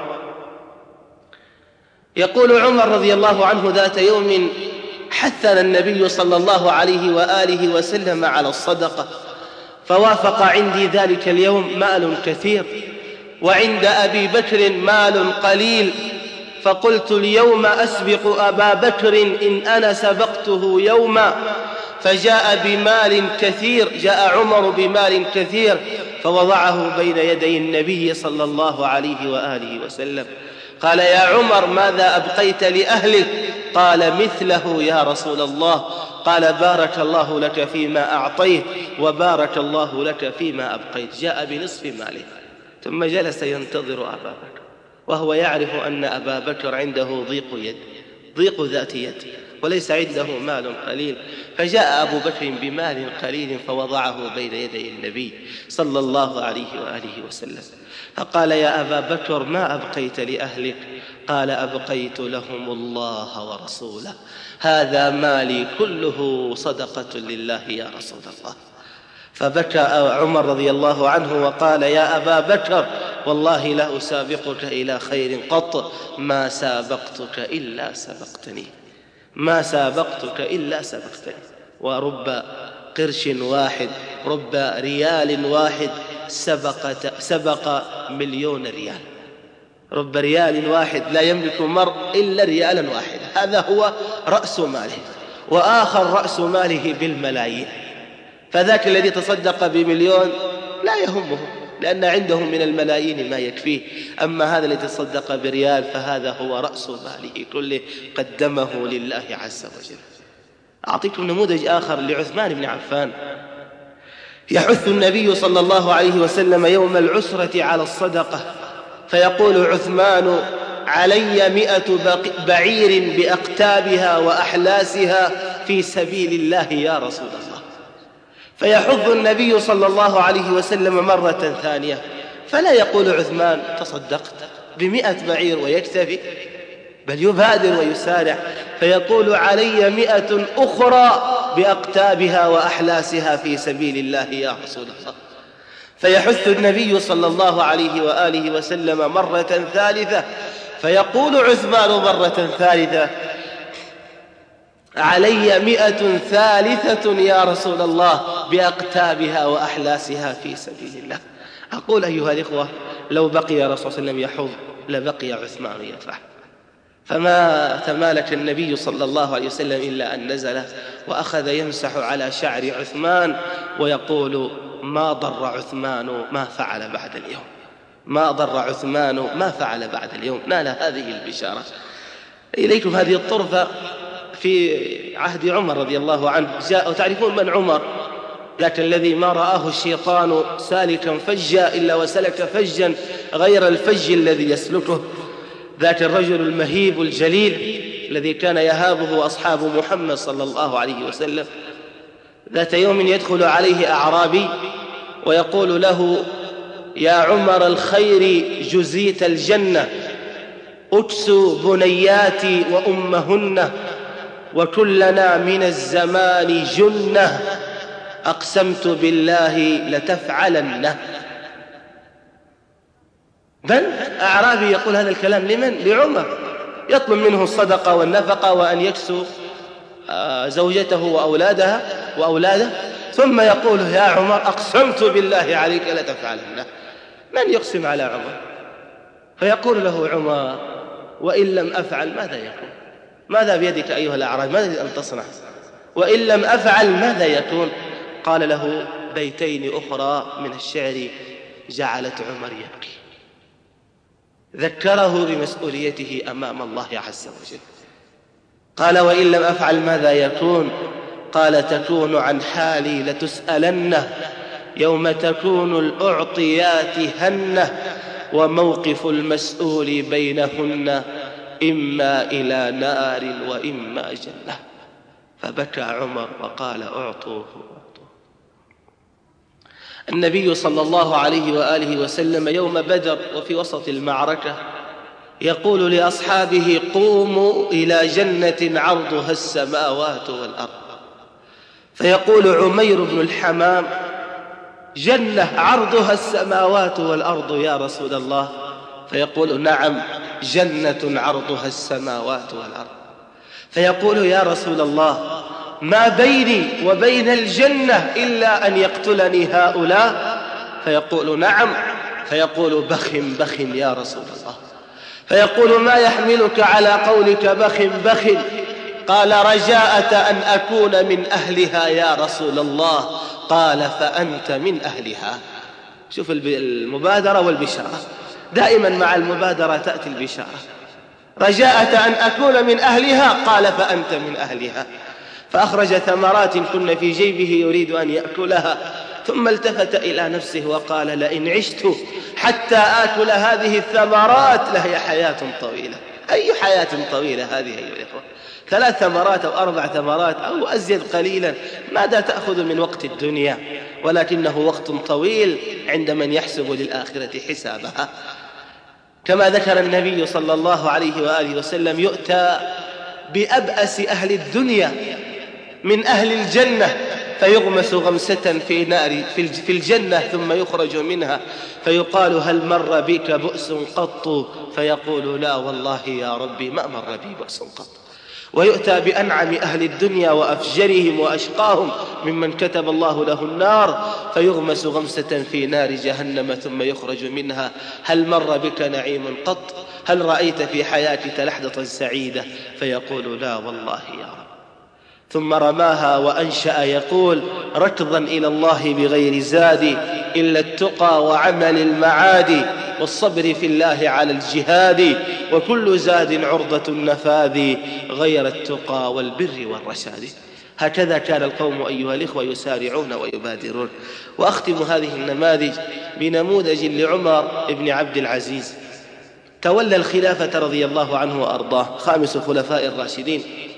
يقول عمر رضي الله عنه ذات يوم حثنا النبي صلى الله عليه وآله وسلم على الصدقة، فوافق عندي ذلك اليوم مال كثير وعند أبي بكر مال قليل، فقلت اليوم أسبق أبا بكر إن أنا سبقته يوما، فجاء بمال كثير، جاء عمر بمال كثير فوضعه بين يدي النبي صلى الله عليه وآله وسلم. قال يا عمر ماذا أبقيت لأهلك؟ قال مثله يا رسول الله. قال بارك الله لك فيما أعطيت وبارك الله لك فيما أبقيت. جاء بنصف ماله ثم جلس ينتظر أبا بكر وهو يعرف أن أبا بكر عنده ضيق يد، ضيق ذات يد، وليس عنده مال قليل. فجاء أبو بكر بمال قليل فوضعه بين يدي النبي صلى الله عليه وآله وسلم، فقال يا أبا بكر ما أبقيت لأهلك؟ قال أبقيت لهم الله ورسوله، هذا مالي كله صدقة لله يا رسول الله. فبكى عمر رضي الله عنه وقال يا أبا بكر والله لا أسابقك إلى خير قط، ما سابقتك إلا سبقتني، ما سابقتك إلا سبقتني. ورب قرش واحد، رب ريال واحد سبق, سبق مليون ريال. رب ريال واحد لا يملك مرء إلا ريالا واحدا، هذا هو رأس ماله، وآخر رأس ماله بالملايين. فذاك الذي تصدق بمليون لا يهمه لأن عنده من الملايين ما يكفيه، أما هذا الذي تصدق بريال فهذا هو رأس ماله كله، قدمه لله عز وجل. أعطيكم نموذج آخر لعثمان بن عفان. يحث النبي صلى الله عليه وسلم يوم العسرة على الصدقة، فيقول عثمان علي مئة بعير بأقتابها وأحلاسها في سبيل الله يا رسول الله. فيحض النبي صلى الله عليه وسلم مرة ثانية، فلا يقول عثمان تصدقت بمئة بعير ويكتفي، بل يبادر ويسارع، فيقول علي مئة أخرى بأقتابها وأحلاسها في سبيل الله يا رسول الله. فيحث النبي صلى الله عليه وآله وسلم مرة ثالثة، فيقول عثمان مرة ثالثة علي مئة ثالثة يا رسول الله بأقتابها وأحلاسها في سبيل الله. أقول أيها الإخوة لو بقي رسول الله صلى الله عليه وسلم يحض لبقي عثمان يدفع، فما تمالك النبي صلى الله عليه وسلم إلا أن نزل وأخذ يمسح على شعر عثمان ويقول ما ضر عثمان ما فعل بعد اليوم، ما ضر عثمان ما فعل بعد اليوم، نال هذه البشارة. إليكم هذه الطرفة في عهد عمر رضي الله عنه. جاء وتعرفون من عمر؟ ذاك الذي ما رآه الشيطان سالكا فجا إلا وسلك فجا غير الفج الذي يسلكه، ذاك الرجل المهيب الجليل الذي كان يهابه أصحاب محمد صلى الله عليه وسلم. ذات يوم يدخل عليه أعرابي ويقول له يا عمر الخير جزيت الجنة، أكسوا بنياتي وأمهن وكلنا من الزمان جنة أقسمت بالله لتفعلنه. بل أعرابي يقول هذا الكلام لمن؟ لعمر، يطلب منه الصدقة والنفقة وأن يكسو زوجته وأولادها وأولاده، ثم يقول يا عمر أقسمت بالله عليك لتفعلنه. من يقسم على عمر؟ فيقول له عمر وإن لم أفعل ماذا يكون؟ ماذا بيدك أيها الأعرابي؟ ماذا أن تصنع؟ وإن لم أفعل ماذا يكون؟ قال له بيتين أخرى من الشعر جعلت عمر يبكي، ذكره بمسؤوليته أمام الله عز وجل. قال وإن لم أفعل ماذا يكون؟ قال تكون عن حالي لتسألنه يوم تكون الأعطيات هنة وموقف المسؤول بينهن إما إلى نار وإما جنة. فبكى عمر وقال أعطوه. النبي صلى الله عليه وآله وسلم يوم بدر وفي وسط المعركة يقول لأصحابه قوموا إلى جنة عرضها السماوات والأرض. فيقول عمير بن الحمام جنة عرضها السماوات والأرض يا رسول الله؟ فيقول نعم جنة عرضها السماوات والأرض. فيقول يا رسول الله ما بيني وبين الجنة إلا أن يقتلني هؤلاء؟ فيقول نعم. فيقول بخ بخ يا رسول الله. فيقول ما يحملك على قولك بخ بخ؟ قال رجاءة أن أكون من أهلها يا رسول الله. قال فأنت من أهلها. شوف المبادرة والبشارة، دائما مع المبادرة تأتي البشارة. رجاءة أن أكون من أهلها، قال فأنت من أهلها. فأخرج ثمرات كن في جيبه يريد أن يأكلها، ثم التفت إلى نفسه وقال لئن عشت حتى آكل هذه الثمرات لهي حياة طويلة. أي حياة طويلة هذه أيها الإخوة؟ ثلاث ثمرات أو أربع ثمرات أو أزيد قليلا، ماذا تأخذ من وقت الدنيا؟ ولكنه وقت طويل عند من يحسب للآخرة حسابها. كما ذكر النبي صلى الله عليه وآله وسلم يؤتى بأبأس أهل الدنيا من أهل الجنة فيغمس غمسة في نار في الجنة ثم يخرج منها فيقال هل مر بك بؤس قط؟ فيقول لا والله يا ربي ما مر بي بؤس قط. ويؤتى بأنعم أهل الدنيا وأفجرهم وأشقاهم ممن كتب الله له النار فيغمس غمسة في نار جهنم ثم يخرج منها هل مر بك نعيم قط؟ هل رأيت في حياتك لحظة سعيدة؟ فيقول لا والله يا رب. ثم رماها وأنشأ يقول ركضا إلى الله بغير زاد إلا التقى وعمل المعاد والصبر في الله على الجهاد وكل زاد عرضة النفاذ غير التقى والبر والرشاد. هكذا كان القوم أيها الإخوة يسارعون ويبادرون. وأختم هذه النماذج بنموذج لعمر بن عبد العزيز، تولى الخلافة رضي الله عنه وأرضاه، خامس خلفاء الراشدين.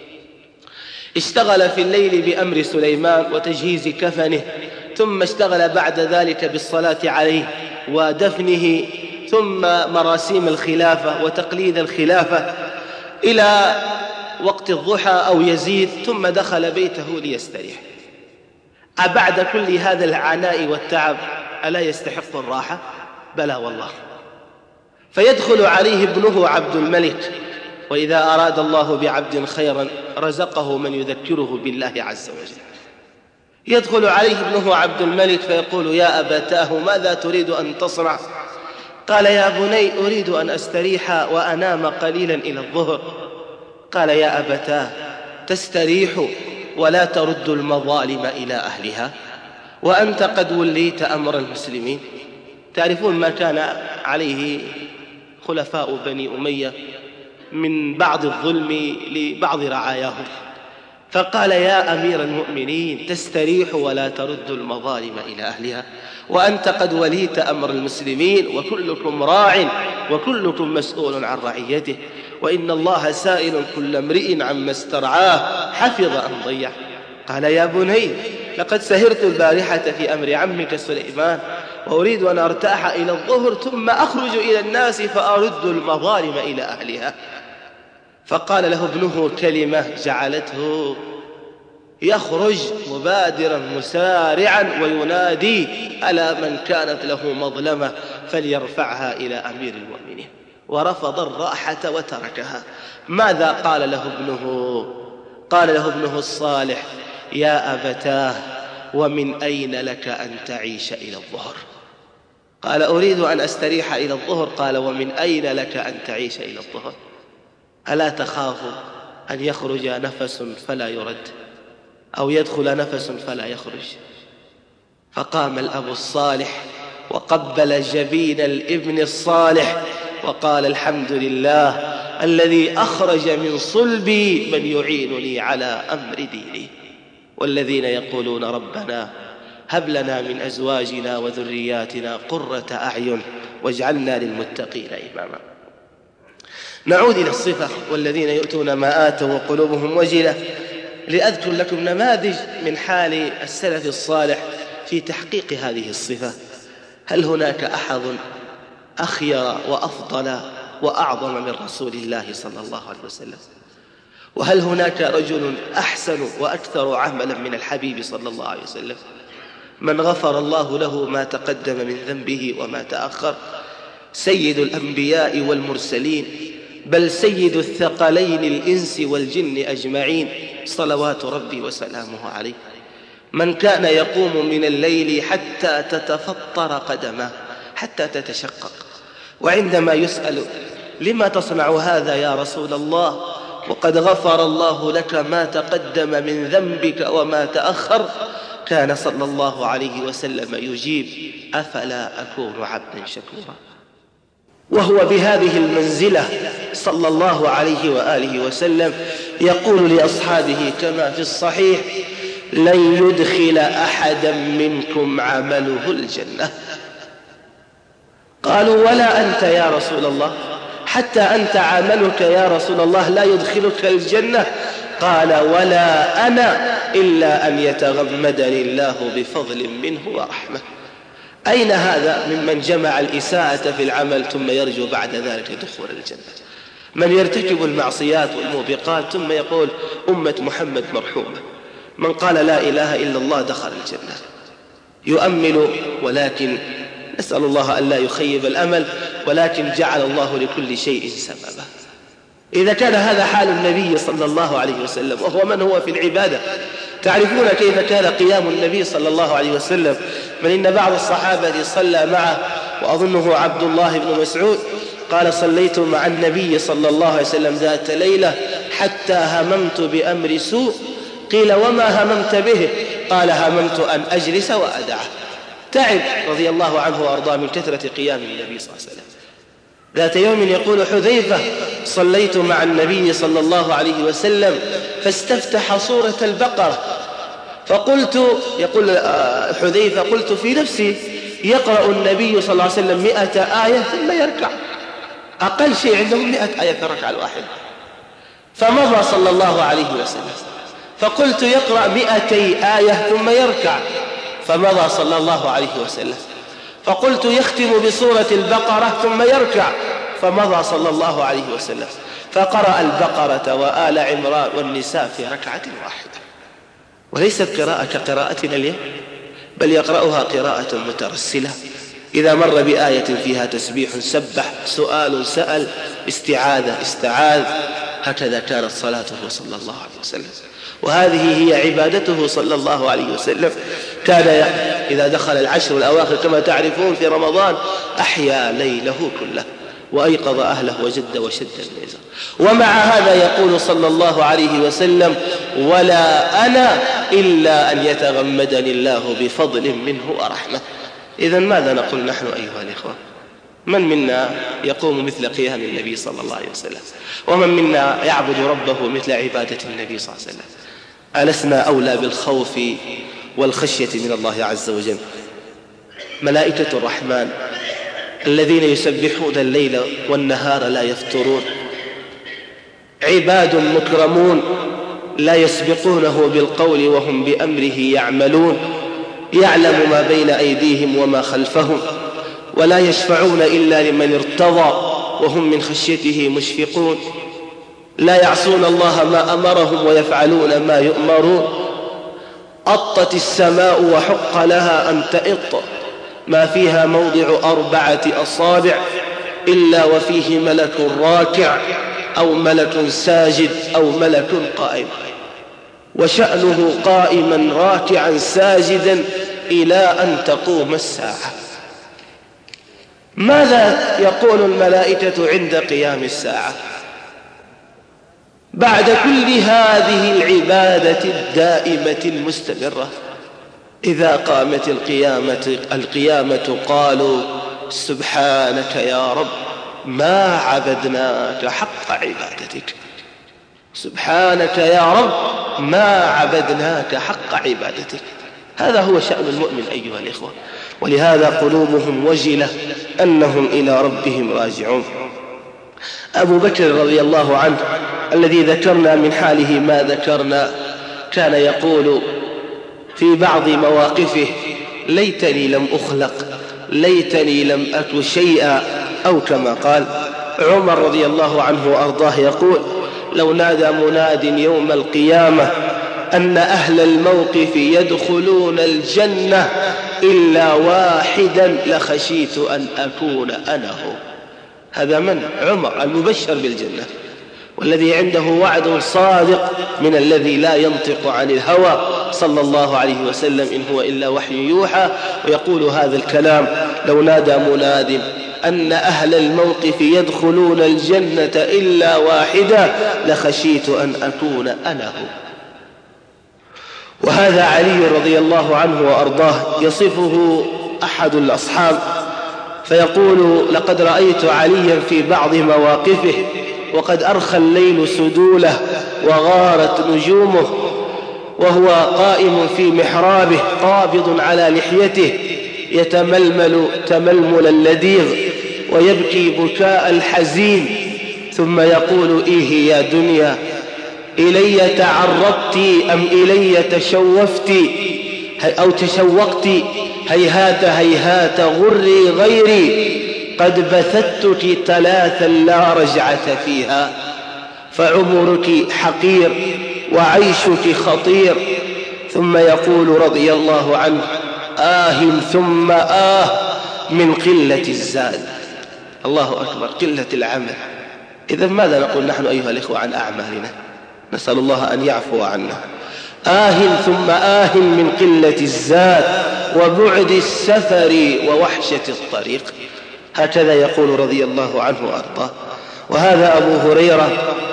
اشتغل في الليل بأمر سليمان وتجهيز كفنه، ثم اشتغل بعد ذلك بالصلاة عليه ودفنه، ثم مراسيم الخلافة وتقليد الخلافة إلى وقت الضحى أو يزيد، ثم دخل بيته ليستريح. أبعد كل هذا العناء والتعب ألا يستحق الراحة؟ بلى والله. فيدخل عليه ابنه عبد الملك، وإذا أراد الله بعبد خيرا رزقه من يذكره بالله عز وجل. يدخل عليه ابنه عبد الملك فيقول يا أبتاه ماذا تريد أن تصنع؟ قال يا بني أريد أن أستريح وأنام قليلا إلى الظهر. قال يا أبتاه تستريح ولا ترد المظالم إلى أهلها وأنت قد وليت أمر المسلمين؟ تعرفون ما كان عليه خلفاء بني أمية من بعض الظلم لبعض رعاياهم. فقال يا أمير المؤمنين تستريح ولا ترد المظالم إلى أهلها وأنت قد وليت أمر المسلمين وكلكم راع وكلكم مسؤول عن رعيته وإن الله سائل كل امرئ عما استرعاه حفظ أم ضيع. قال يا بني لقد سهرت البارحة في أمر عمك سليمان وأريد أن أرتاح إلى الظهر ثم أخرج إلى الناس فأرد المظالم إلى أهلها. فقال له ابنه كلمة جعلته يخرج مبادرا مسارعا وينادي ألا من كانت له مظلمة فليرفعها إلى أمير المؤمنين، ورفض الراحة وتركها. ماذا قال له ابنه؟ قال له ابنه الصالح: يا أبتاه ومن أين لك أن تعيش إلى الظهر؟ قال: أريد أن أستريح إلى الظهر. قال: ومن أين لك أن تعيش إلى الظهر؟ ألا تخاف أن يخرج نفس فلا يرد، أو يدخل نفس فلا يخرج؟ فقام الأب الصالح وقبل جبين الابن الصالح وقال: الحمد لله الذي أخرج من صلبي من يعينني على أمر ديني. والذين يقولون ربنا هب لنا من أزواجنا وذرياتنا قرة أعين واجعلنا للمتقين إماما. نعود إلى الصفة: والذين يؤتون ما آتوا وقلوبهم وجلة. لأذكر لكم نماذج من حال السلف الصالح في تحقيق هذه الصفة. هل هناك أحد أخير وأفضل وأعظم من رسول الله صلى الله عليه وسلم؟ وهل هناك رجل أحسن وأكثر عملا من الحبيب صلى الله عليه وسلم، من غفر الله له ما تقدم من ذنبه وما تأخر؟ سيد الأنبياء والمرسلين، بل سيد الثقلين الإنس والجن أجمعين، صلوات ربي وسلامه عليه، من كان يقوم من الليل حتى تتفطر قدمه، حتى تتشقق، وعندما يسأل: لما تصنع هذا يا رسول الله وقد غفر الله لك ما تقدم من ذنبك وما تأخر؟ كان صلى الله عليه وسلم يجيب: أفلا أكون عبدا شكورا. وهو بهذه المنزلة صلى الله عليه وآله وسلم يقول لأصحابه كما في الصحيح: لن يدخل أحدا منكم عمله الجنة. قالوا: ولا أنت يا رسول الله؟ حتى أنت عملك يا رسول الله لا يدخلك الجنة؟ قال: ولا أنا إلا أن يتغمدني الله بفضل منه ورحمة. أين هذا ممن جمع الإساءة في العمل ثم يرجو بعد ذلك دخول الجنة؟ من يرتكب المعصيات والموبقات ثم يقول: أمة محمد مرحومة. من قال لا إله إلا الله دخل الجنة. يؤمل، ولكن نسأل الله أن لا يخيب الأمل، ولكن جعل الله لكل شيء سببا. إذا كان هذا حال النبي صلى الله عليه وسلم، وهو من هو في العبادة، تعرفون كيف كان قيام النبي صلى الله عليه وسلم؟ بل إن بعض الصحابة صلى معه، وأظنه عبد الله بن مسعود، قال: صليت مع النبي صلى الله عليه وسلم ذات ليلة حتى هممت بأمر سوء. قيل: وما هممت به؟ قال: هممت أن أجلس وأدعه. تعب رضي الله عنه وأرضاه من كثرة قيام النبي صلى الله عليه وسلم. ذات يوم يقول حذيفة: صليت مع النبي صلى الله عليه وسلم فاستفتح سورة البقرة، فقلت، يقول حذيفة، قلت في نفسي: يقرأ النبي صلى الله عليه وسلم مئة آية ثم يركع، أقل شيء عندهم مئة آية في الركعة الواحدة. فمضى صلى الله عليه وسلم، فقلت: يقرأ مئتي آية ثم يركع، فمضى صلى الله عليه وسلم. فقلت: يختم بسورة البقرة ثم يركع، فمضى صلى الله عليه وسلم. فقرأ البقرة وآل عمران والنساء في ركعة واحدة، وليست قراءة كقراءتنا اليوم، بل يقرأها قراءة مترسلة. إذا مر بآية فيها تسبيح سبح، سؤال سأل، استعاذة استعاذ. هكذا كانت صلاته صلى الله عليه وسلم، وهذه هي عبادته صلى الله عليه وسلم. كان إذا دخل العشر الأواخر كما تعرفون في رمضان أحيا ليله كله وأيقظ أهله وجد وشد الميزان. ومع هذا يقول صلى الله عليه وسلم: ولا أنا إلا أن يتغمدني الله بفضل منه ورحمة. إذن ماذا نقول نحن أيها الإخوة؟ من منا يقوم مثل قيام النبي صلى الله عليه وسلم؟ ومن منا يعبد ربه مثل عبادة النبي صلى الله عليه وسلم؟ ألسنا أولى بالخوف والخشية من الله عز وجل؟ ملائكة الرحمن الذين يسبحون الليل والنهار لا يفترون، عباد مكرمون لا يسبقونه بالقول وهم بأمره يعملون، يعلم ما بين أيديهم وما خلفهم، ولا يشفعون إلا لمن ارتضى وهم من خشيته مشفقون. لا يعصون الله ما أمرهم ويفعلون ما يؤمرون. أطت السماء وحق لها أن تئط، ما فيها موضع أربعة أصابع إلا وفيه ملك راكع أو ملك ساجد أو ملك قائم، وشأنه قائما راكعا ساجدا إلى أن تقوم الساعة. ماذا يقول الملائكة عند قيام الساعة بعد كل هذه العبادة الدائمة المستمرة؟ إذا قامت القيامة, القيامة قالوا سبحانك يا رب ما عبدناك حق عبادتك. سبحانك يا رب ما عبدناك حق عبادتك. هذا هو شأن المؤمن أيها الإخوة، ولهذا قلوبهم وجلة أنهم إلى ربهم راجعون. أبو بكر رضي الله عنه الذي ذكرنا من حاله ما ذكرنا كان يقول في بعض مواقفه ليتني لم أخلق، ليتني لم أك شيئا، أو كما قال عمر رضي الله عنه وأرضاه يقول لو نادى مناد يوم القيامة أن أهل الموقف يدخلون الجنة إلا واحدا لخشيت أن أكون أنا هو. هذا من؟ عمر المبشر بالجنة، والذي عنده وعد صادق من الذي لا ينطق عن الهوى صلى الله عليه وسلم، إن هو إلا وحي يوحى. ويقول هذا الكلام لو نادى مناد أن أهل الموقف يدخلون الجنة إلا واحدا لخشيت أن أكون أنا هو. وهذا علي رضي الله عنه وأرضاه يصفه أحد الأصحاب فيقول لقد رأيت عليا في بعض مواقفه وقد أرخى الليل سدوله وغارت نجومه وهو قائم في محرابه قابض على لحيته يتململ تململ اللذيذ ويبكي بكاء الحزين، ثم يقول إيه يا دنيا إلي تعرضت أم إلي تشوفت أو تشوقت؟ هيهات هيهات غري غيري قد بثتك ثلاثا لا رجعة فيها، فعمرك حقير وعيشك خطير. ثم يقول رضي الله عنه آه ثم آه من قلة الزاد. الله أكبر، قلة العمل. إذن ماذا نقول نحن أيها الإخوة عن أعمالنا؟ نسأل الله أن يعفو عنا. آه ثم آه من قلة الزاد وبعد السفر ووحشة الطريق. هكذا يقول رضي الله عنه وأرضاه. وهذا أبو هريرة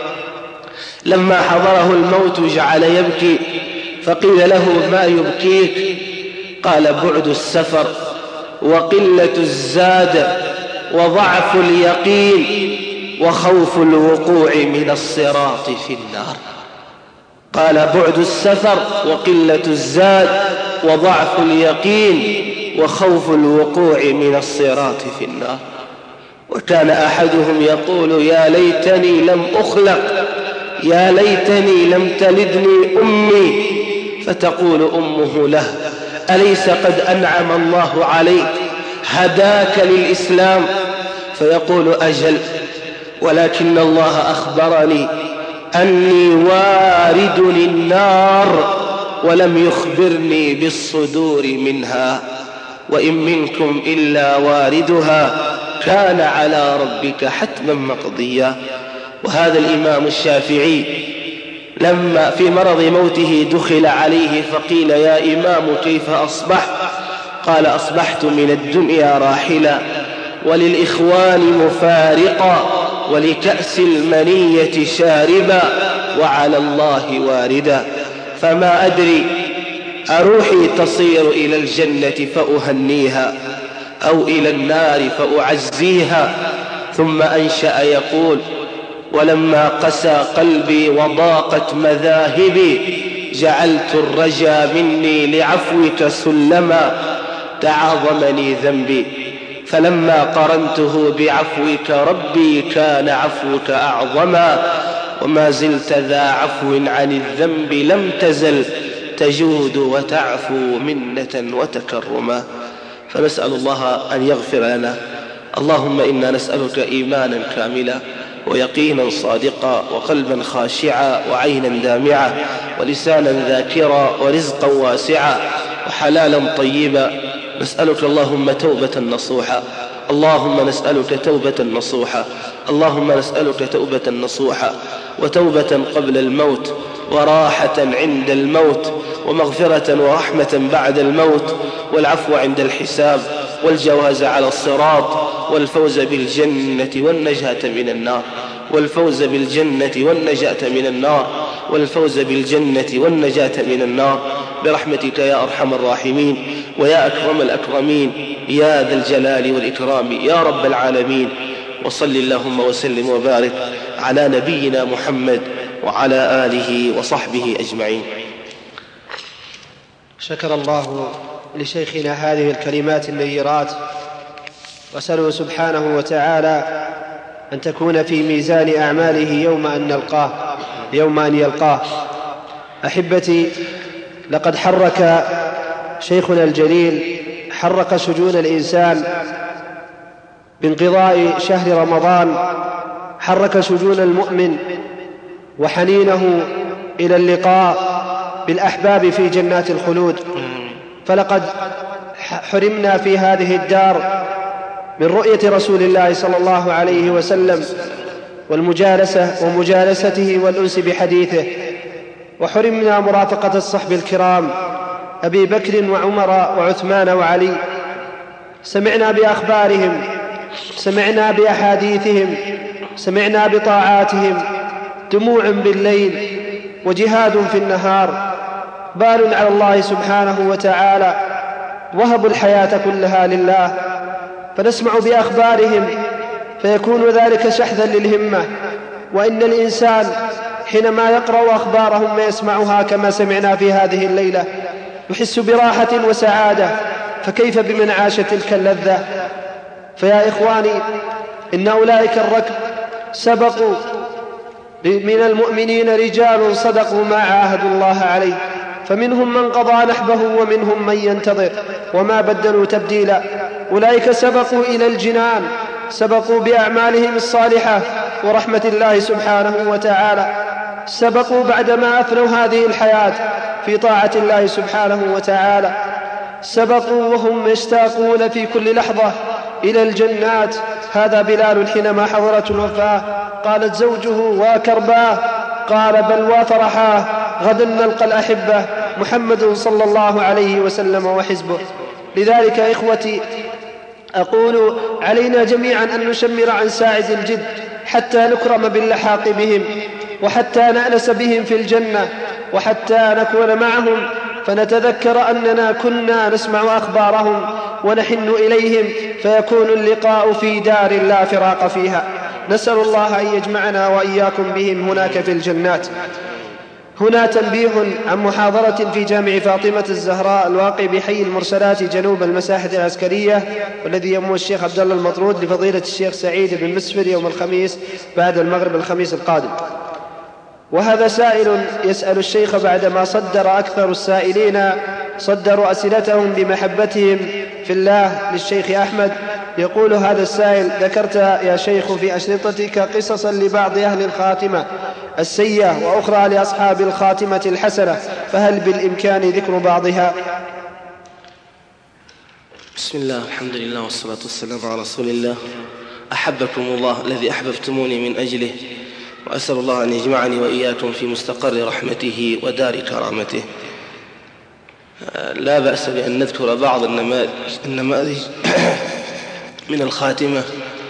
لما حضره الموت جعل يبكي، فقيل له ما يبكيك؟ قال بعد السفر وقلة الزاد وضعف اليقين وخوف الوقوع من الصراط في النار. قال بعد السفر وقلة الزاد وضعف اليقين وخوف الوقوع من الصراط في النار. وكان أحدهم يقول يا ليتني لم أخلق، يا ليتني لم تلدني أمي، فتقول أمه له أليس قد أنعم الله عليك هداك للإسلام؟ فيقول أجل، ولكن الله أخبرني أني وارد للنار ولم يخبرني بالصدور منها، وإن منكم إلا واردها كان على ربك حتما مقضيا. وهذا الإمام الشافعي لما في مرض موته دخل عليه فقيل يا إمام كيف أصبحت؟ قال أصبحت من الدنيا راحلا وللإخوان مفارقا ولكأس المنية شاربا وعلى الله واردا، فما أدري أروحي تصير إلى الجنة فأهنيها أو إلى النار فأعزيها. ثم أنشأ يقول ولما قسى قلبي وضاقت مذاهبي جعلت الرجا مني لعفوك سلما تعاظمني ذنبي، فلما قرنته بعفوك ربي كان عفوك أعظما، وما زلت ذا عفو عن الذنب لم تزل تجود وتعفو منة وتكرما. فنسأل الله أن يغفر لنا. اللهم إنا نسألك إيمانا كاملا ويقينا صادقا وقلبا خاشعا وعينا دامعة ولسانا ذاكرا ورزقا واسعا وحلالا طيبا. نسألك اللهم توبة نصوحا، اللهم نسألك توبة نصوحا، اللهم نسألك توبة نصوحا، وتوبة قبل الموت، وراحة عند الموت، ومغفرة ورحمة بعد الموت، والعفو عند الحساب، والجواز على الصراط، والفوز بالجنة والنجاة من النار، والفوز بالجنة والنجاة من النار، والفوز بالجنة والنجاة من النار برحمتك يا أرحم الراحمين ويا أكرم الأكرمين يا ذا الجلال والإكرام يا رب العالمين. وصل اللهم وسلم وبارك على نبينا محمد وعلى آله وصحبه أجمعين. شكر الله لشيخنا هذه الكلمات النيرات، وأسأله سبحانه وتعالى أن تكون في ميزان أعماله يوم أن نلقاه يوم أن يلقاه. أحبتي، لقد حرك شيخنا الجليل حرك شجون الإنسان بانقضاء شهر رمضان، حرك شجون المؤمن وحنينه إلى اللقاء بالأحباب في جنات الخلود. فلقد حرمنا في هذه الدار من رؤية رسول الله صلى الله عليه وسلم والمجالسة ومجالسته والأنس بحديثه، وحرمنا مرافقة الصحب الكرام أبي بكر وعمر وعثمان وعلي. سمعنا بأخبارهم، سمعنا بأحاديثهم، سمعنا بطاعاتهم، دموع بالليل وجهاد في النهار، بال على الله سبحانه وتعالى، وهبوا الحياة كلها لله. فنسمع بأخبارهم فيكون ذلك شحذا للهمة. وإن الإنسان حينما يقرأ أخبارهم ويسمعها كما سمعنا في هذه الليلة يحس براحة وسعادة، فكيف بمن عاش تلك اللذة؟ فيا إخواني، إن أولئك الركب سبقوا من المؤمنين رجال صدقوا ما عاهدوا الله عليه، فمنهم من قضى نحبه ومنهم من ينتظر وما بدلوا تبديلا. أولئك سبقوا إلى الجنان، سبقوا بأعمالهم الصالحة ورحمة الله سبحانه وتعالى، سبقوا بعدما أفنوا هذه الحياة في طاعة الله سبحانه وتعالى، سبقوا وهم يشتاقون في كل لحظة إلى الجنات. هذا بلال حينما حضرت الوفاة قالت زوجه وكرباه، قال بل وفرحاه، غدا نلقى الأحبة محمد صلى الله عليه وسلم وحزبه. لذلك إخوتي أقول علينا جميعا أن نشمر عن ساعد الجد حتى نكرم باللحاق بهم، وحتى نأنس بهم في الجنة، وحتى نكون معهم فنتذكر أننا كنا نسمع أخبارهم ونحن إليهم، فيكون اللقاء في دار لا فراق فيها. نسأل الله أن يجمعنا وإياكم بهم هناك في الجنات. هنا تنبيه عن محاضرة في جامع فاطمة الزهراء الواقع بحي المرسلات جنوب المساحة العسكرية، والذي يمو الشيخ عبد الله المطرود لفضيلة الشيخ سعيد بن مسفر يوم الخميس بعد المغرب الخميس القادم. وهذا سائل يسأل الشيخ بعدما صدر أكثر السائلين صدروا أسئلتهم بمحبتهم في الله للشيخ أحمد. يقول هذا السائل: ذكرت يا شيخ في أشرطتك قصصا لبعض أهل الخاتمة السيئة وأخرى لأصحاب الخاتمة الحسنة، فهل بالإمكان ذكر بعضها؟ بسم الله، الحمد لله والصلاة والسلام على رسول الله. أحبكم الله الذي أحببتموني من أجله، وأسأل الله أن يجمعني وإياكم في مستقر رحمته ودار كرامته. لا بأس بأن نذكر بعض النماذج من الخاتمة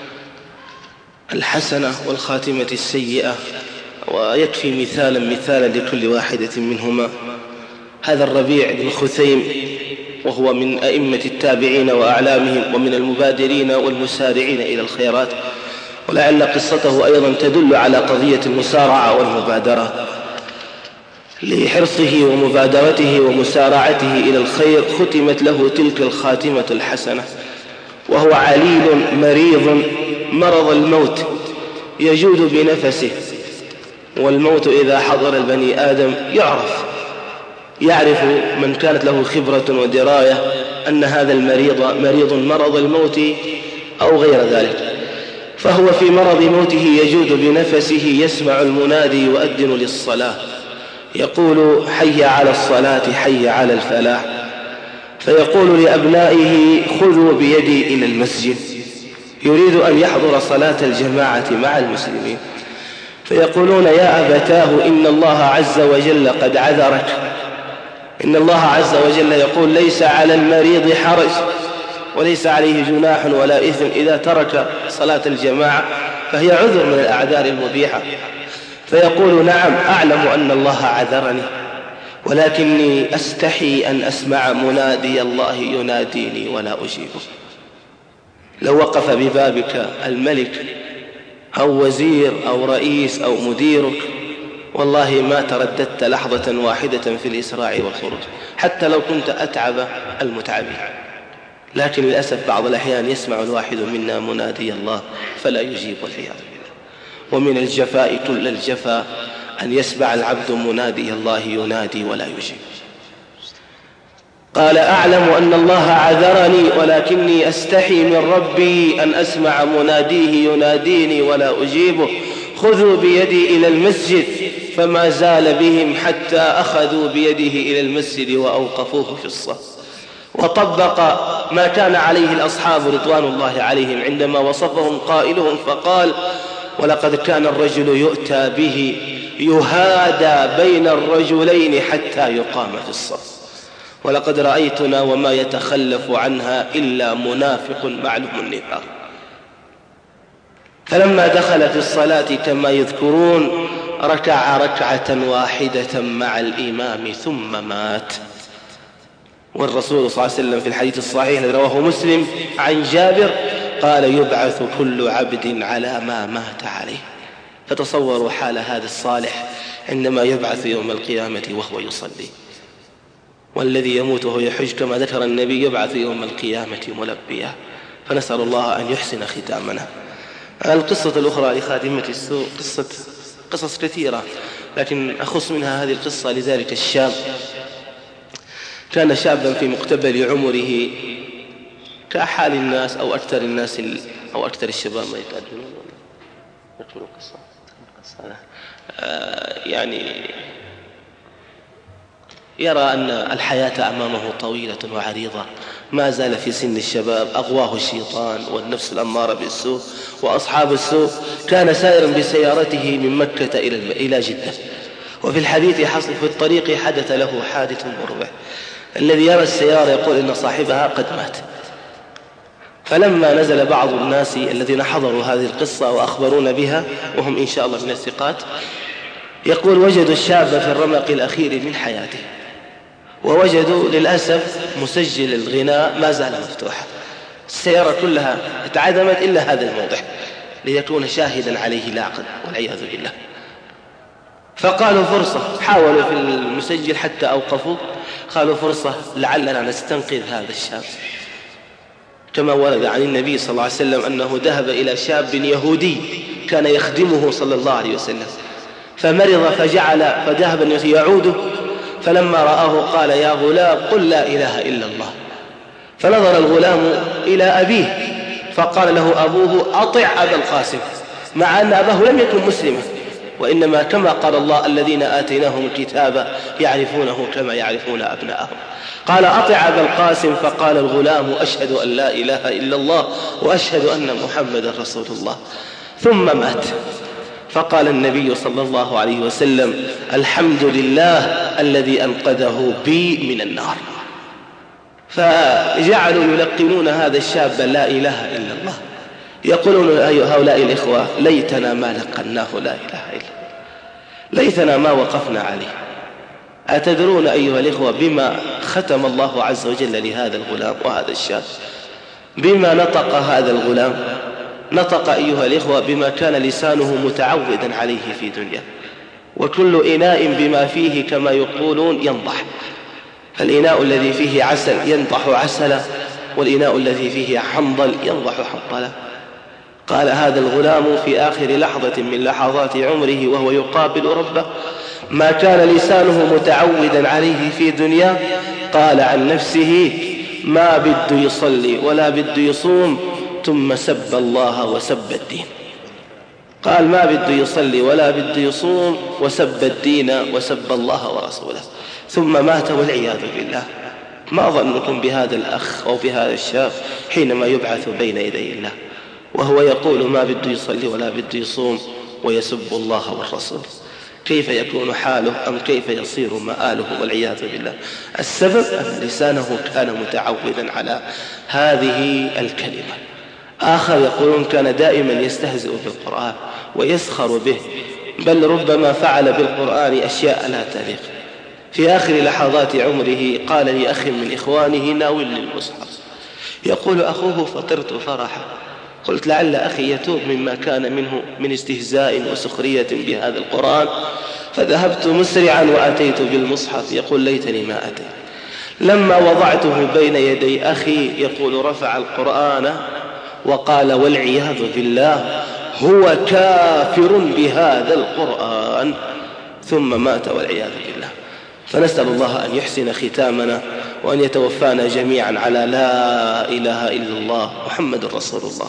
الحسنة والخاتمة السيئة، ويكفي مثالا مثالا لكل واحدة منهما. هذا الربيع بن خثيم وهو من أئمة التابعين وأعلامهم ومن المبادرين والمسارعين إلى الخيرات، ولعل قصته أيضا تدل على قضية المسارعة والمبادرة. لحرصه ومبادرته ومسارعته إلى الخير ختمت له تلك الخاتمة الحسنة، وهو عليل مريض مرض الموت يجود بنفسه، والموت إذا حضر البني آدم يعرف يعرف من كانت له خبرة ودراية أن هذا المريض مريض مرض الموت أو غير ذلك. فهو في مرض موته يجود بنفسه يسمع المنادي يؤذن للصلاة يقول حي على الصلاة حي على الفلاح، فيقول لأبنائه خذوا بيدي إلى المسجد، يريد أن يحضر صلاة الجماعة مع المسلمين، فيقولون يا أبتاه إن الله عز وجل قد عذرك، إن الله عز وجل يقول ليس على المريض حرج وليس عليه جناح ولا إثم إذا ترك صلاة الجماعة، فهي عذر من الأعذار المبيحة. فيقول نعم أعلم أن الله عذرني، ولكني أستحي أن أسمع منادي الله يناديني ولا أجيبه. لو وقف ببابك الملك أو وزير أو رئيس أو مديرك والله ما ترددت لحظة واحدة في الإسراع والخروج، حتى لو كنت أتعب المتعبين. لكن للأسف بعض الأحيان يسمع الواحد منا منادي الله فلا يجيب والعياذ بالله. ومن الجفاء كل الجفاء أن يسمع العبد منادي الله ينادي ولا يجيب. قال أعلم أن الله عذرني ولكني أستحي من ربي أن أسمع مناديه يناديني ولا أجيبه، خذوا بيدي إلى المسجد، فما زال بهم حتى أخذوا بيده إلى المسجد وأوقفوه في الصف. وطبق ما كان عليه الأصحاب رضوان الله عليهم عندما وصفهم قائلهم فقال ولقد كان الرجل يؤتى به يهادى بين الرجلين حتى يقام في الصف، ولقد رأيتنا وما يتخلف عنها إلا منافق معلوم النفاق. فلما دخل في الصلاة كما يذكرون ركع ركعة واحدة مع الإمام ثم مات. والرسول صلى الله عليه وسلم في الحديث الصحيح الذي رواه مسلم عن جابر قال يبعث كل عبد على ما مات عليه. فتصوروا حال هذا الصالح عندما يبعث يوم القيامة وهو يصلي، والذي يموت وهو يحج كما ذكر النبي يبعث يوم القيامة ملبيا. فنسأل الله أن يحسن ختامنا. القصة الأخرى لخادمة السوء قصة قصص كثيرة، لكن أخص منها هذه القصة لذلك الشاب. كان شابا في مقتبل عمره كحال الناس أو أكثر الناس أو أكثر الشباب ما يتأجلون يقولون قصة يعني يرى أن الحياة أمامه طويلة وعريضة، ما زال في سن الشباب، أغواه الشيطان والنفس الأمارة بالسوء وأصحاب السوء. كان سائرا بسيارته من مكة إلى جدة، وفي الحديث حصل في الطريق حدث له حادث مربع. الذي يرى السيارة يقول إن صاحبها قد مات. فلما نزل بعض الناس الذين حضروا هذه القصة وأخبرونا بها وهم إن شاء الله من الثقات، يقول وجدوا الشاب في الرمق الأخير من حياته، ووجدوا للأسف مسجل الغناء ما زال مفتوحا، السيارة كلها اتعدمت إلا هذا الموضع ليكون شاهدا عليه لاقا والعياذ بالله. فقالوا فرصة، حاولوا في المسجل حتى أوقفوا، قالوا فرصة لعلنا نستنقذ هذا الشاب. كما ورد عن النبي صلى الله عليه وسلم أنه ذهب إلى شاب يهودي كان يخدمه صلى الله عليه وسلم، فمرض فجعل فذهب يعوده، فلما رآه قال يا غلام قل لا إله إلا الله. فنظر الغلام إلى أبيه فقال له أبوه أطع أبا القاسم، مع أن أباه لم يكن مسلما، وإنما كما قال الله الذين آتيناهم الكتاب يعرفونه كما يعرفون أبناءهم. قال أطع أبا القاسم، فقال الغلام أشهد أن لا إله إلا الله وأشهد أن محمدا رسول الله، ثم مات. فقال النبي صلى الله عليه وسلم الحمد لله الذي أنقذه بي من النار. فجعلوا يلقنون هذا الشاب لا إله إلا الله، يقولون أيها هؤلاء الإخوة ليتنا ما لقناه لا إله إلا الله، ليتنا ما وقفنا عليه. أتدرون أيها الإخوة بما ختم الله عز وجل لهذا الغلام وهذا الشاب؟ بما نطق هذا الغلام، نطق أيها الإخوة بما كان لسانه متعودا عليه في دنيا. وكل إناء بما فيه كما يقولون ينضح، فالإناء الذي فيه عسل ينضح عسلا، والإناء الذي فيه حنظل ينضح حنظلا. قال هذا الغلام في آخر لحظة من لحظات عمره وهو يقابل ربه ما كان لسانه متعودا عليه في دنيا، قال عن نفسه ما بده يصلي ولا بده يصوم ثم سب الله وسب الدين. قال ما بده يصلي ولا بده يصوم وسب الدين وسب الله ورسوله، ثم مات والعياذ بالله. ما ظنكم بهذا الأخ أو بهذا الشاب حينما يبعث بين يدي الله وهو يقول ما بده يصلي ولا بده يصوم ويسب الله والرسول؟ كيف يكون حاله أم كيف يصير مآله والعياذ بالله؟ السبب أن لسانه كان متعودا على هذه الكلمة. آخر يقولون كان دائما يستهزئ بالقرآن ويسخر به، بل ربما فعل بالقرآن أشياء لا تليق. في آخر لحظات عمره قال لي أخ من إخوانه ناول المصحف، يقول أخوه فطرت فرحا، قلت لعل أخي يتوب مما كان منه من استهزاء وسخرية بهذا القرآن، فذهبت مسرعا وأتيت بالمصحف. يقول ليتني ما أتيت. لما وضعته بين يدي أخي يقول رفع القرآن وقال والعياذ بالله هو كافر بهذا القرآن، ثم مات والعياذ بالله. فنسأل الله أن يحسن ختامنا وأن يتوفانا جميعا على لا إله إلا الله محمد رسول الله.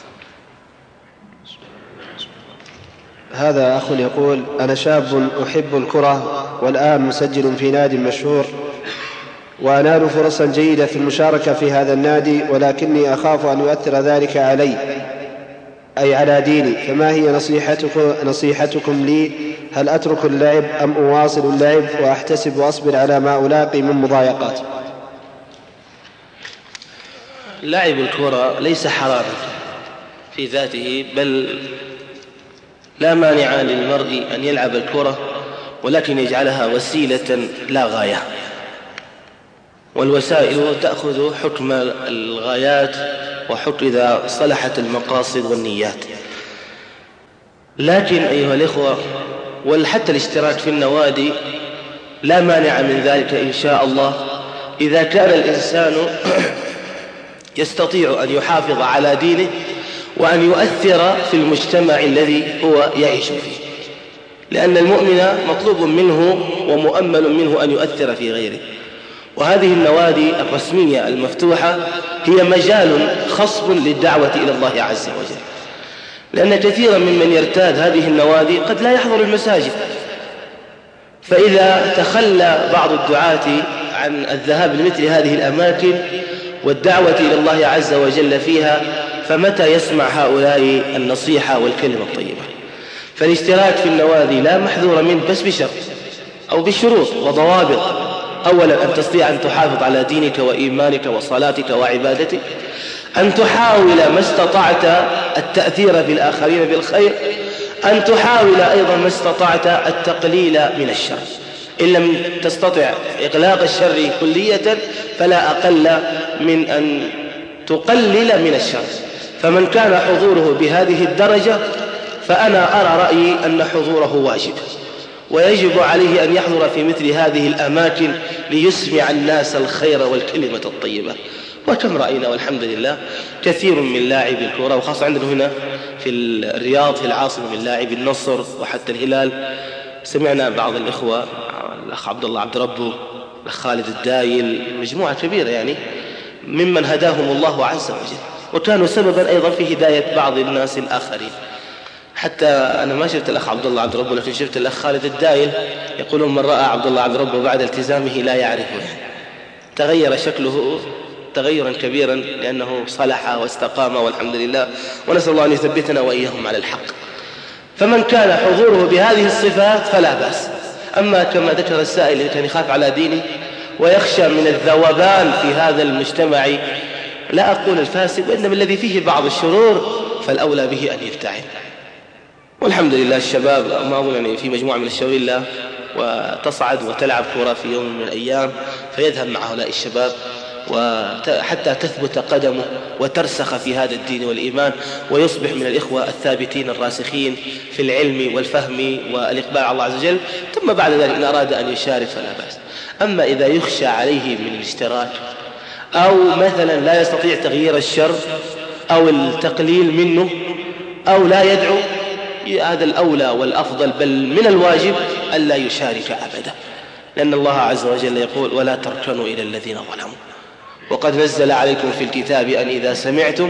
هذا أخ يقول أنا شاب أحب الكرة والآن مسجل في نادي مشهور وأنال فرصا جيدة في المشاركة في هذا النادي، ولكني أخاف أن يؤثر ذلك علي أي على ديني، فما هي نصيحتكم, نصيحتكم لي؟ هل أترك اللعب أم أواصل اللعب وأحتسب وأصبر على ما ألاقي من مضايقات؟ لعب الكرة ليس حراما في ذاته، بل لا مانع للمرء أن يلعب الكرة، ولكن يجعلها وسيلة لا غاية، والوسائل تأخذ حكم الغايات وحكم إذا صلحت المقاصد والنيات. لكن أيها الإخوة، وحتى الاشتراك في النوادي لا مانع من ذلك إن شاء الله، إذا كان الإنسان يستطيع أن يحافظ على دينه وأن يؤثر في المجتمع الذي هو يعيش فيه، لأن المؤمن مطلوب منه ومؤمل منه أن يؤثر في غيره. وهذه النوادي الرسمية المفتوحة هي مجال خصب للدعوة إلى الله عز وجل، لأن كثيرا ممن يرتاد هذه النوادي قد لا يحضر المساجد، فإذا تخلى بعض الدعاة عن الذهاب لمثل هذه الأماكن والدعوة إلى الله عز وجل فيها، فمتى يسمع هؤلاء النصيحة والكلمة الطيبة؟ فالاشتراك في النوادي لا محذور منه، بس بشرط أو بشروط وضوابط. أولا أن تستطيع أن تحافظ على دينك وإيمانك وصلاتك وعبادتك، أن تحاول ما استطعت التأثير بالآخرين بالخير، أن تحاول أيضا ما استطعت التقليل من الشر، إن لم تستطع إغلاق الشر كلية فلا أقل من أن تقلل من الشر. فمن كان حضوره بهذه الدرجة فأنا أرى رأيي أن حضوره واجب، ويجب عليه أن يحضر في مثل هذه الأماكن ليسمع الناس الخير والكلمة الطيبة. وكم رأينا والحمد لله كثير من لاعبي الكرة، وخاصة عندنا هنا في الرياض في العاصمة من لاعبي النصر وحتى الهلال. سمعنا بعض الإخوة، الأخ عبد الله عبد ربه، الأخ خالد الدايل، مجموعة كبيرة يعني ممن هداهم الله عز وجل، وكانوا سببا أيضا في هداية بعض الناس الآخرين. حتى أنا ما شفت الأخ عبد الله عبد ربه، لكن شفت الأخ خالد الدايل يقولون من رأى عبد الله عبد ربه بعد التزامه لا يعرفه، تغير شكله تغيرا كبيرا لأنه صلح واستقام والحمد لله، ونسأل الله أن يثبتنا وإياهم على الحق. فمن كان حضوره بهذه الصفات فلا بأس. أما كما ذكر السائل إذا كان يخاف على دينه ويخشى من الذوبان في هذا المجتمع، لا أقول الفاسد، وإنما الذي فيه بعض الشرور فالأولى به أن يبتعد. والحمد لله الشباب، ما أقول يعني في مجموعة من الشباب الله وتصعد وتلعب كرة في يوم من الأيام، فيذهب مع هؤلاء الشباب وحتى تثبت قدمه وترسخ في هذا الدين والإيمان، ويصبح من الإخوة الثابتين الراسخين في العلم والفهم والإقبال على الله عز وجل. ثم بعد ذلك إن أراد أن يشارك فلا بأس. أما إذا يخشى عليه من الاشتراك أو مثلا لا يستطيع تغيير الشر أو التقليل منه أو لا يدعو، هذا الأولى والأفضل بل من الواجب ألا يشارك أبدا، لأن الله عز وجل يقول ولا تركنوا إلى الذين ظلموا. وقد نزل عليكم في الكتاب أن إذا سمعتم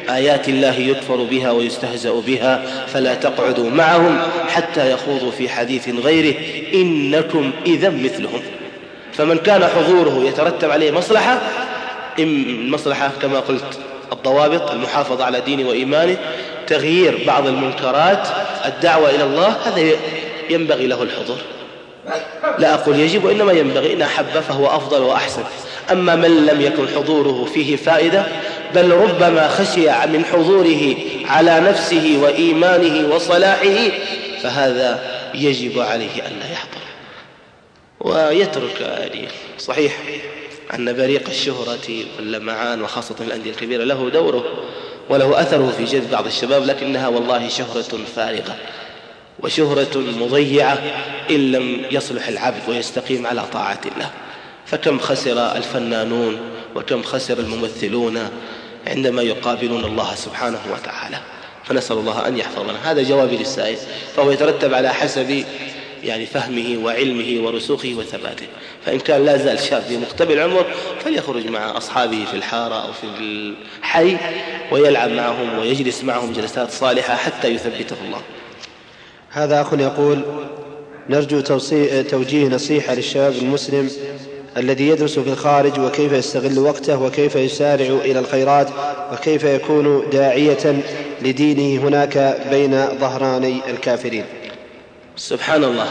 آيات الله يكفر بها ويستهزأ بها، فلا تقعدوا معهم حتى يخوضوا في حديث غيره إنكم إذا مثلهم. فمن كان حضوره يترتب عليه مصلحة، المصلحة كما قلت الضوابط، المحافظة على دينه وإيمانه، تغيير بعض المنكرات، الدعوة إلى الله، هذا ينبغي له الحضور. لا أقول يجب، وإنما ينبغي، إن أحب فهو أفضل وأحسن. أما من لم يكن حضوره فيه فائدة، بل ربما خشي من حضوره على نفسه وإيمانه وصلاحه، فهذا يجب عليه أن لا يحضر ويترك. يعني صحيح أن بريق الشهرة واللمعان وخاصة الأندية الكبيرة له دوره وله أثره في جذب بعض الشباب، لكنها والله شهرة فارغة وشهرة مضيعة إن لم يصلح العبد ويستقيم على طاعة الله. فكم خسر الفنانون وكم خسر الممثلون عندما يقابلون الله سبحانه وتعالى، فنسأل الله أن يحفظنا. هذا جوابي للسائل، فهو يترتب على حسب يعني فهمه وعلمه ورسوخه وثباته. فإن كان لا زال شاب في مقتبل العمر فليخرج مع أصحابه في الحارة أو في الحي ويلعب معهم ويجلس معهم جلسات صالحة حتى يثبته الله. هذا أخ يقول: نرجو توجيه نصيحة للشباب المسلم الذي يدرس في الخارج، وكيف يستغل وقته، وكيف يسارع إلى الخيرات، وكيف يكون داعية لدينه هناك بين ظهراني الكافرين. سبحان الله،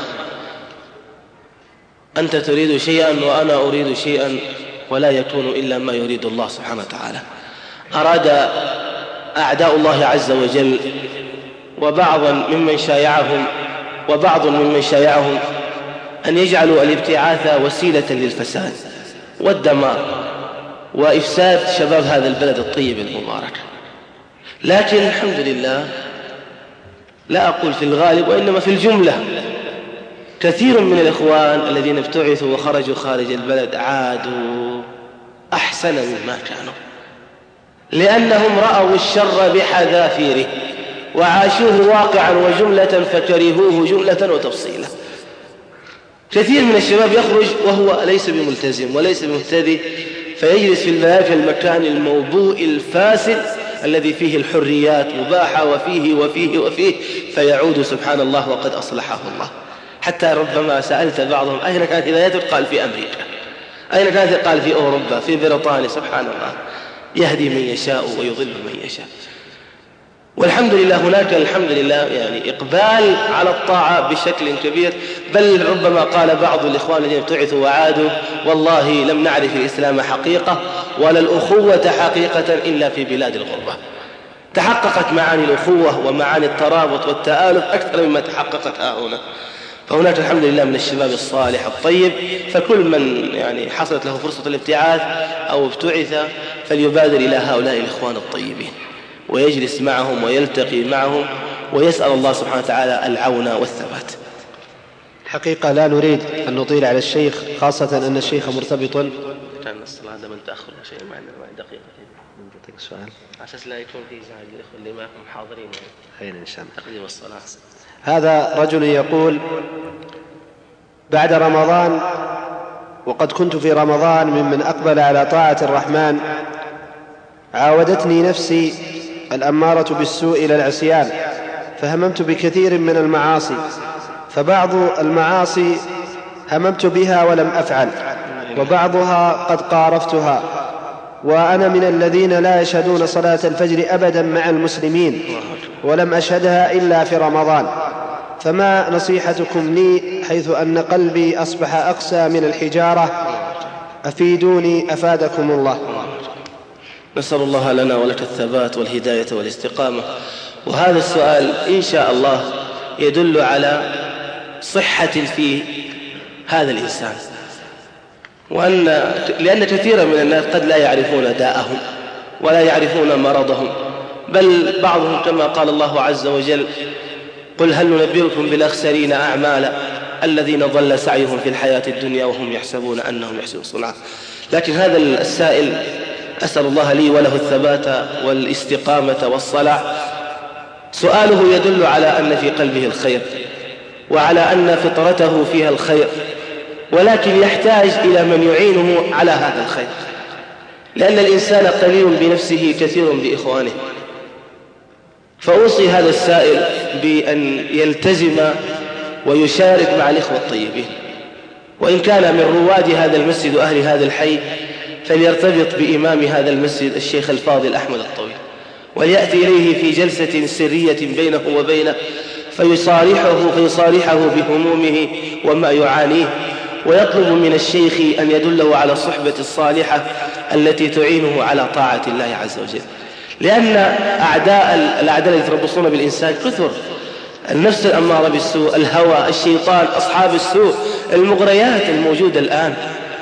أنت تريد شيئا وأنا أريد شيئا، ولا يكون إلا ما يريد الله سبحانه وتعالى. أراد أعداء الله عز وجل وبعضا ممن شايعهم وبعض ممن شايعهم أن يجعلوا الابتعاث وسيلة للفساد والدمار وإفساد شباب هذا البلد الطيب المبارك. لكن الحمد لله، لا أقول في الغالب وإنما في الجملة، كثير من الإخوان الذين ابتعثوا وخرجوا خارج البلد عادوا أحسن مما كانوا، لأنهم رأوا الشر بحذافيره وعاشوه واقعا وجملة فكرهوه جملة وتفصيلا. كثير من الشباب يخرج وهو ليس بملتزم وليس بمهتدي، فيجلس في الملاهي في المكان الموبوء الفاسد الذي فيه الحريات مباحة وفيه وفيه وفيه، فيعود سبحان الله وقد أصلحه الله. حتى ربما سألت بعضهم أين كانت هدايته؟ قال في أمريكا. أين كانت؟ قال في أوروبا، في بريطانيا. سبحان الله، يهدي من يشاء ويضل من يشاء. والحمد لله هناك الحمد لله يعني إقبال على الطاعة بشكل كبير، بل ربما قال بعض الإخوان الذين ابتعثوا وعادوا: والله لم نعرف الإسلام حقيقة ولا الأخوة حقيقة إلا في بلاد الغربة. تحققت معاني الأخوة ومعاني الترابط والتآلف أكثر مما تحققت هنا. فهناك الحمد لله من الشباب الصالح الطيب، فكل من يعني حصلت له فرصة الابتعاث أو ابتعث فليبادر إلى هؤلاء الإخوان الطيبين ويجلس معهم ويلتقي معهم ويسأل الله سبحانه وتعالى العون والثبات. الحقيقة لا نريد أن نطيل على الشيخ، خاصة أن الشيخ مرتبط. كان الصلاة من تأخر شيء معنا دقيقة السؤال على أساس لا يكون فيه زعل الإخوة اللي معهم حاضرين خير إن شاء الله. تقديم الصلاة. هذا رجل يقول: بعد رمضان وقد كنت في رمضان ممن أقبل على طاعة الرحمن، عاودتني نفسي الأمارة بالسوء إلى العصيان، فهممت بكثير من المعاصي، فبعض المعاصي هممت بها ولم أفعل، وبعضها قد قارفتها، وأنا من الذين لا يشهدون صلاة الفجر أبدا مع المسلمين، ولم أشهدها إلا في رمضان، فما نصيحتكم لي حيث أن قلبي أصبح أقسى من الحجارة؟ أفيدوني أفادكم الله. نسأل الله لنا ولك الثبات والهداية والاستقامة. وهذا السؤال إن شاء الله يدل على صحة في هذا الإنسان، وأن لأن كثيرا من الناس قد لا يعرفون داءهم ولا يعرفون مرضهم، بل بعضهم كما قال الله عز وجل: قل هل ننبئكم بالأخسرين أعمالا الذين ضل سعيهم في الحياة الدنيا وهم يحسبون أنهم يحسنون صنعا. لكن هذا السائل أسأل الله لي وله الثبات والاستقامة والصلاح. سؤاله يدل على أن في قلبه الخير وعلى أن فطرته فيها الخير، ولكن يحتاج إلى من يعينه على هذا الخير، لأن الإنسان قليل بنفسه كثير بإخوانه. فأوصي هذا السائل بأن يلتزم ويشارك مع الإخوة الطيبين، وإن كان من رواد هذا المسجد وأهل هذا الحي فليرتبط بإمام هذا المسجد الشيخ الفاضل أحمد الطويل، وليأتي إليه في جلسة سرية بينه وبينه فيصارحه, فيصارحه بهمومه وما يعانيه، ويطلب من الشيخ أن يدله على الصحبة الصالحة التي تعينه على طاعة الله عز وجل، لأن أعداء الأعداء الذين يتربصون بالإنسان كثر: النفس الأمارة بالسوء، الهوى، الشيطان، أصحاب السوء، المغريات الموجودة الآن،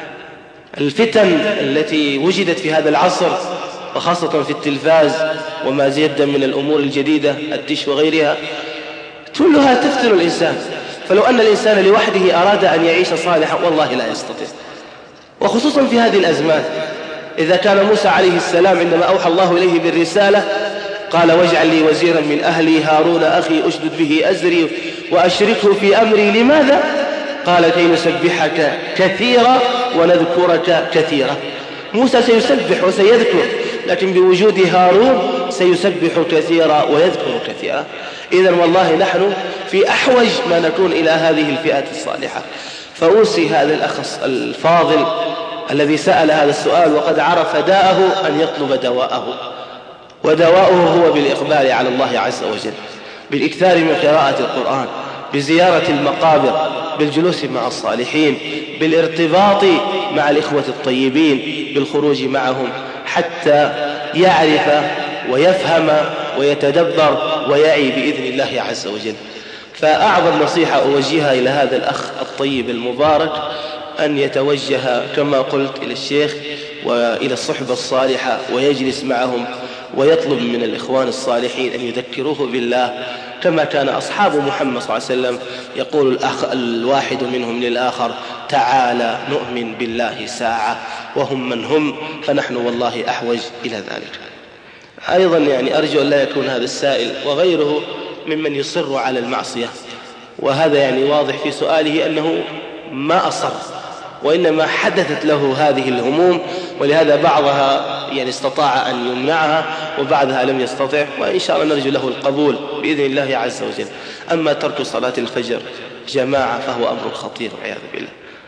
الفتن التي وجدت في هذا العصر وخاصة في التلفاز وما زيد من الأمور الجديدة الدش وغيرها، كلها تفتن الإنسان. فلو أن الإنسان لوحده أراد أن يعيش صالحا والله لا يستطيع، وخصوصا في هذه الأزمان. إذا كان موسى عليه السلام عندما أوحى الله إليه بالرسالة قال: واجعل لي وزيرا من أهلي هارون أخي أشدد به أزري وأشركه في أمري. لماذا؟ قال: كي نسبحك كثيرا ونذكرك كثيرا. موسى سيسبح وسيذكر، لكن بوجود هارون سيسبح كثيرا ويذكر كثيرا. إذن والله نحن في أحوج ما نكون إلى هذه الفئات الصالحة. فأوصي هذا الأخ الفاضل الذي سأل هذا السؤال وقد عرف داءه أن يطلب دواءه، ودواءه هو بالإقبال على الله عز وجل، بالإكثار من قراءة القرآن، بزيارة المقابر، بالجلوس مع الصالحين، بالارتباط مع الإخوة الطيبين، بالخروج معهم حتى يعرف ويفهم ويتدبر ويعي بإذن الله عز وجل. فأعظم نصيحة أوجهها إلى هذا الأخ الطيب المبارك أن يتوجه كما قلت إلى الشيخ وإلى الصحبة الصالحة ويجلس معهم ويطلب من الإخوان الصالحين أن يذكروه بالله كما كان أصحاب محمد صلى الله عليه وسلم يقول الأخ الواحد منهم للآخر: تعالى نؤمن بالله ساعة، وهم من هم، فنحن والله أحوج إلى ذلك. أيضا يعني أرجو أن لا يكون هذا السائل وغيره ممن يصر على المعصية، وهذا يعني واضح في سؤاله أنه ما أصر، وإنما حدثت له هذه الهموم، ولهذا بعضها يعني استطاع أن يمنعها وبعضها لم يستطع، وإن شاء الله نرجو له القبول بإذن الله عز وجل. أما ترك صلاة الفجر جماعة فهو أمر خطير والعياذ بالله،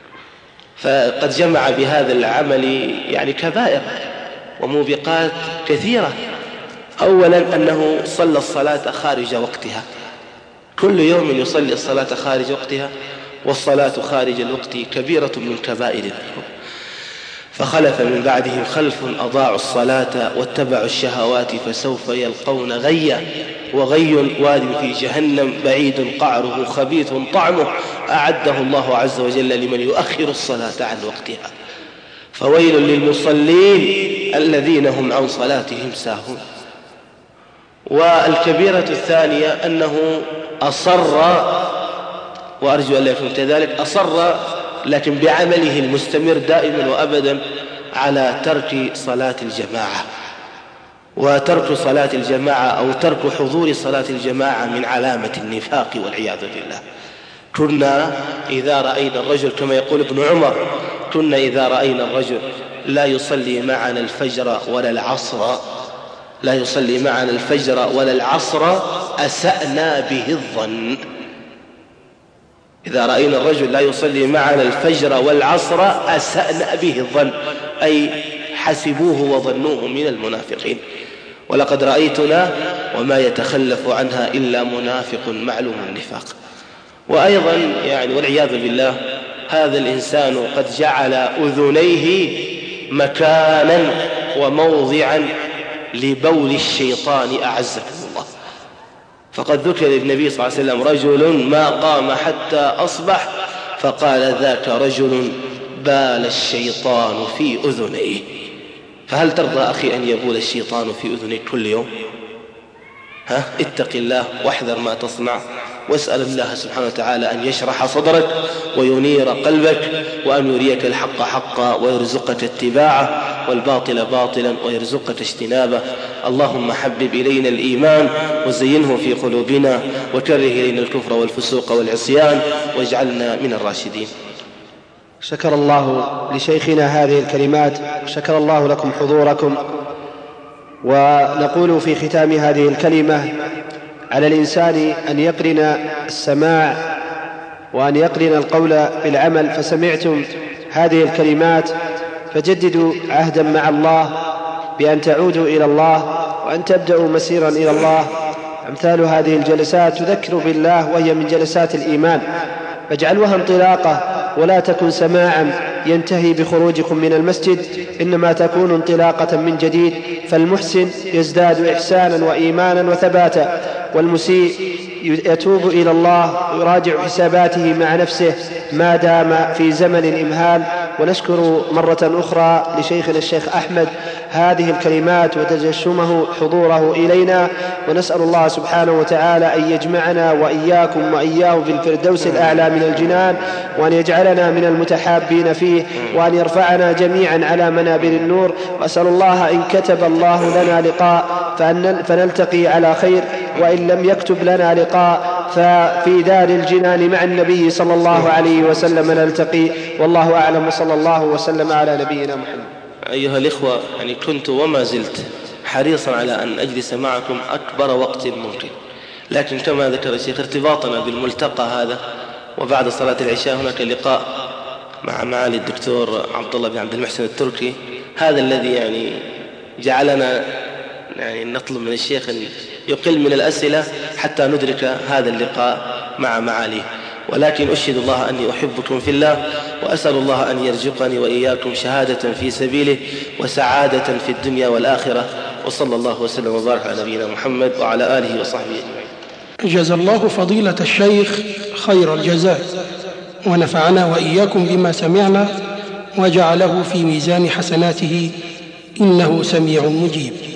فقد جمع بهذا العمل يعني كبائر وموبقات كثيرة. أولا أنه صلى الصلاة خارج وقتها، كل يوم يصلي الصلاة خارج وقتها، والصلاة خارج الوقت كبيرة من كبائر الذنوب. فخلف من بعدهم خلف أضاعوا الصلاة واتبعوا الشهوات فسوف يلقون غيا، وغي واد في جهنم بعيد قعره خبيث طعمه أعده الله عز وجل لمن يؤخر الصلاة عن وقتها. فويل للمصلين الذين هم عن صلاتهم ساهون. والكبيرة الثانية أنه أصر، وأرجو أن لا يكون كذلك، أصر لكن بعمله المستمر دائما وأبدا على ترك صلاة الجماعة. وترك صلاة الجماعة أو ترك حضور صلاة الجماعة من علامة النفاق والعياذ بالله. كنا إذا رأينا الرجل كما يقول ابن عمر: كنا إذا رأينا الرجل لا يصلي معنا الفجر ولا العصر لا يصلي معنا الفجر ولا العصر أسأنا به الظن. إذا رأينا الرجل لا يصلي معنا الفجر والعصر أسأنا به الظن، أي حسبوه وظنوه من المنافقين. ولقد رأيتنا وما يتخلف عنها إلا منافق معلوم النفاق. وأيضا يعني والعياذ بالله هذا الإنسان قد جعل أذنيه مكانا وموضعا لبول الشيطان أعزكم الله. فقد ذكر للنبي صلى الله عليه وسلم رجل ما قام حتى أصبح فقال: ذاك رجل بال الشيطان في أذنيه. فهل ترضى أخي أن يبول الشيطان في أذنك كل يوم؟ ها؟ اتق الله واحذر ما تصنع، واسأل الله سبحانه وتعالى أن يشرح صدرك وينير قلبك، وأن يريك الحق حقا ويرزقك اتباعه، والباطل باطلا ويرزقك اجتنابه. اللهم حبب إلينا الإيمان وزينه في قلوبنا، وكره إلينا الكفر والفسوق والعصيان، واجعلنا من الراشدين. شكر الله لشيخنا هذه الكلمات، شكر الله لكم حضوركم. ونقول في ختام هذه الكلمة: على الإنسان أن يقرن السماع وأن يقرن القول بالعمل. فسمعتم هذه الكلمات فجددوا عهدا مع الله بأن تعودوا إلى الله وأن تبدأوا مسيرا إلى الله. أمثال هذه الجلسات تذكر بالله وهي من جلسات الإيمان، فاجعلوها انطلاقة ولا تكن سماعا ينتهي بخروجكم من المسجد، إنما تكون انطلاقة من جديد. فالمحسن يزداد إحسانا وإيمانا وثباتا، والمسيء يتوب إلى الله ويراجع حساباته مع نفسه ما دام في زمن الإمهال. ونشكر مرة أخرى لشيخنا الشيخ أحمد هذه الكلمات وتجشمه حضوره إلينا، ونسأل الله سبحانه وتعالى أن يجمعنا وإياكم وإياه في الفردوس الأعلى من الجنان، وأن يجعلنا من المتحابين فيه، وأن يرفعنا جميعا على منابر النور. وأسأل الله إن كتب الله لنا لقاء فنلتقي على خير، وإن لم يكتب لنا لقاء ففي دار الجنان مع النبي صلى الله عليه وسلم نلتقي. والله أعلم، وصلى الله وسلم على نبينا محمد. أيها الإخوة، يعني كنت وما زلت حريصا على أن أجلس معكم أكبر وقت ممكن، لكن كما ذكر الشيخ ارتباطنا بالملتقى هذا، وبعد صلاة العشاء هناك لقاء مع معالي الدكتور عبد الله بن عبد المحسن التركي، هذا الذي يعني جعلنا يعني نطلب من الشيخ أن يقل من الأسئلة حتى ندرك هذا اللقاء مع معاليه. ولكن أشهد الله أني أحبكم في الله، وأسأل الله أن يرزقني وإياكم شهادة في سبيله وسعادة في الدنيا والآخرة. وصلى الله وسلم وبارك على نبينا محمد وعلى آله وصحبه أجمعين. جزا الله فضيلة الشيخ خير الجزاء، ونفعنا وإياكم بما سمعنا، وجعله في ميزان حسناته، إنه سميع مجيب.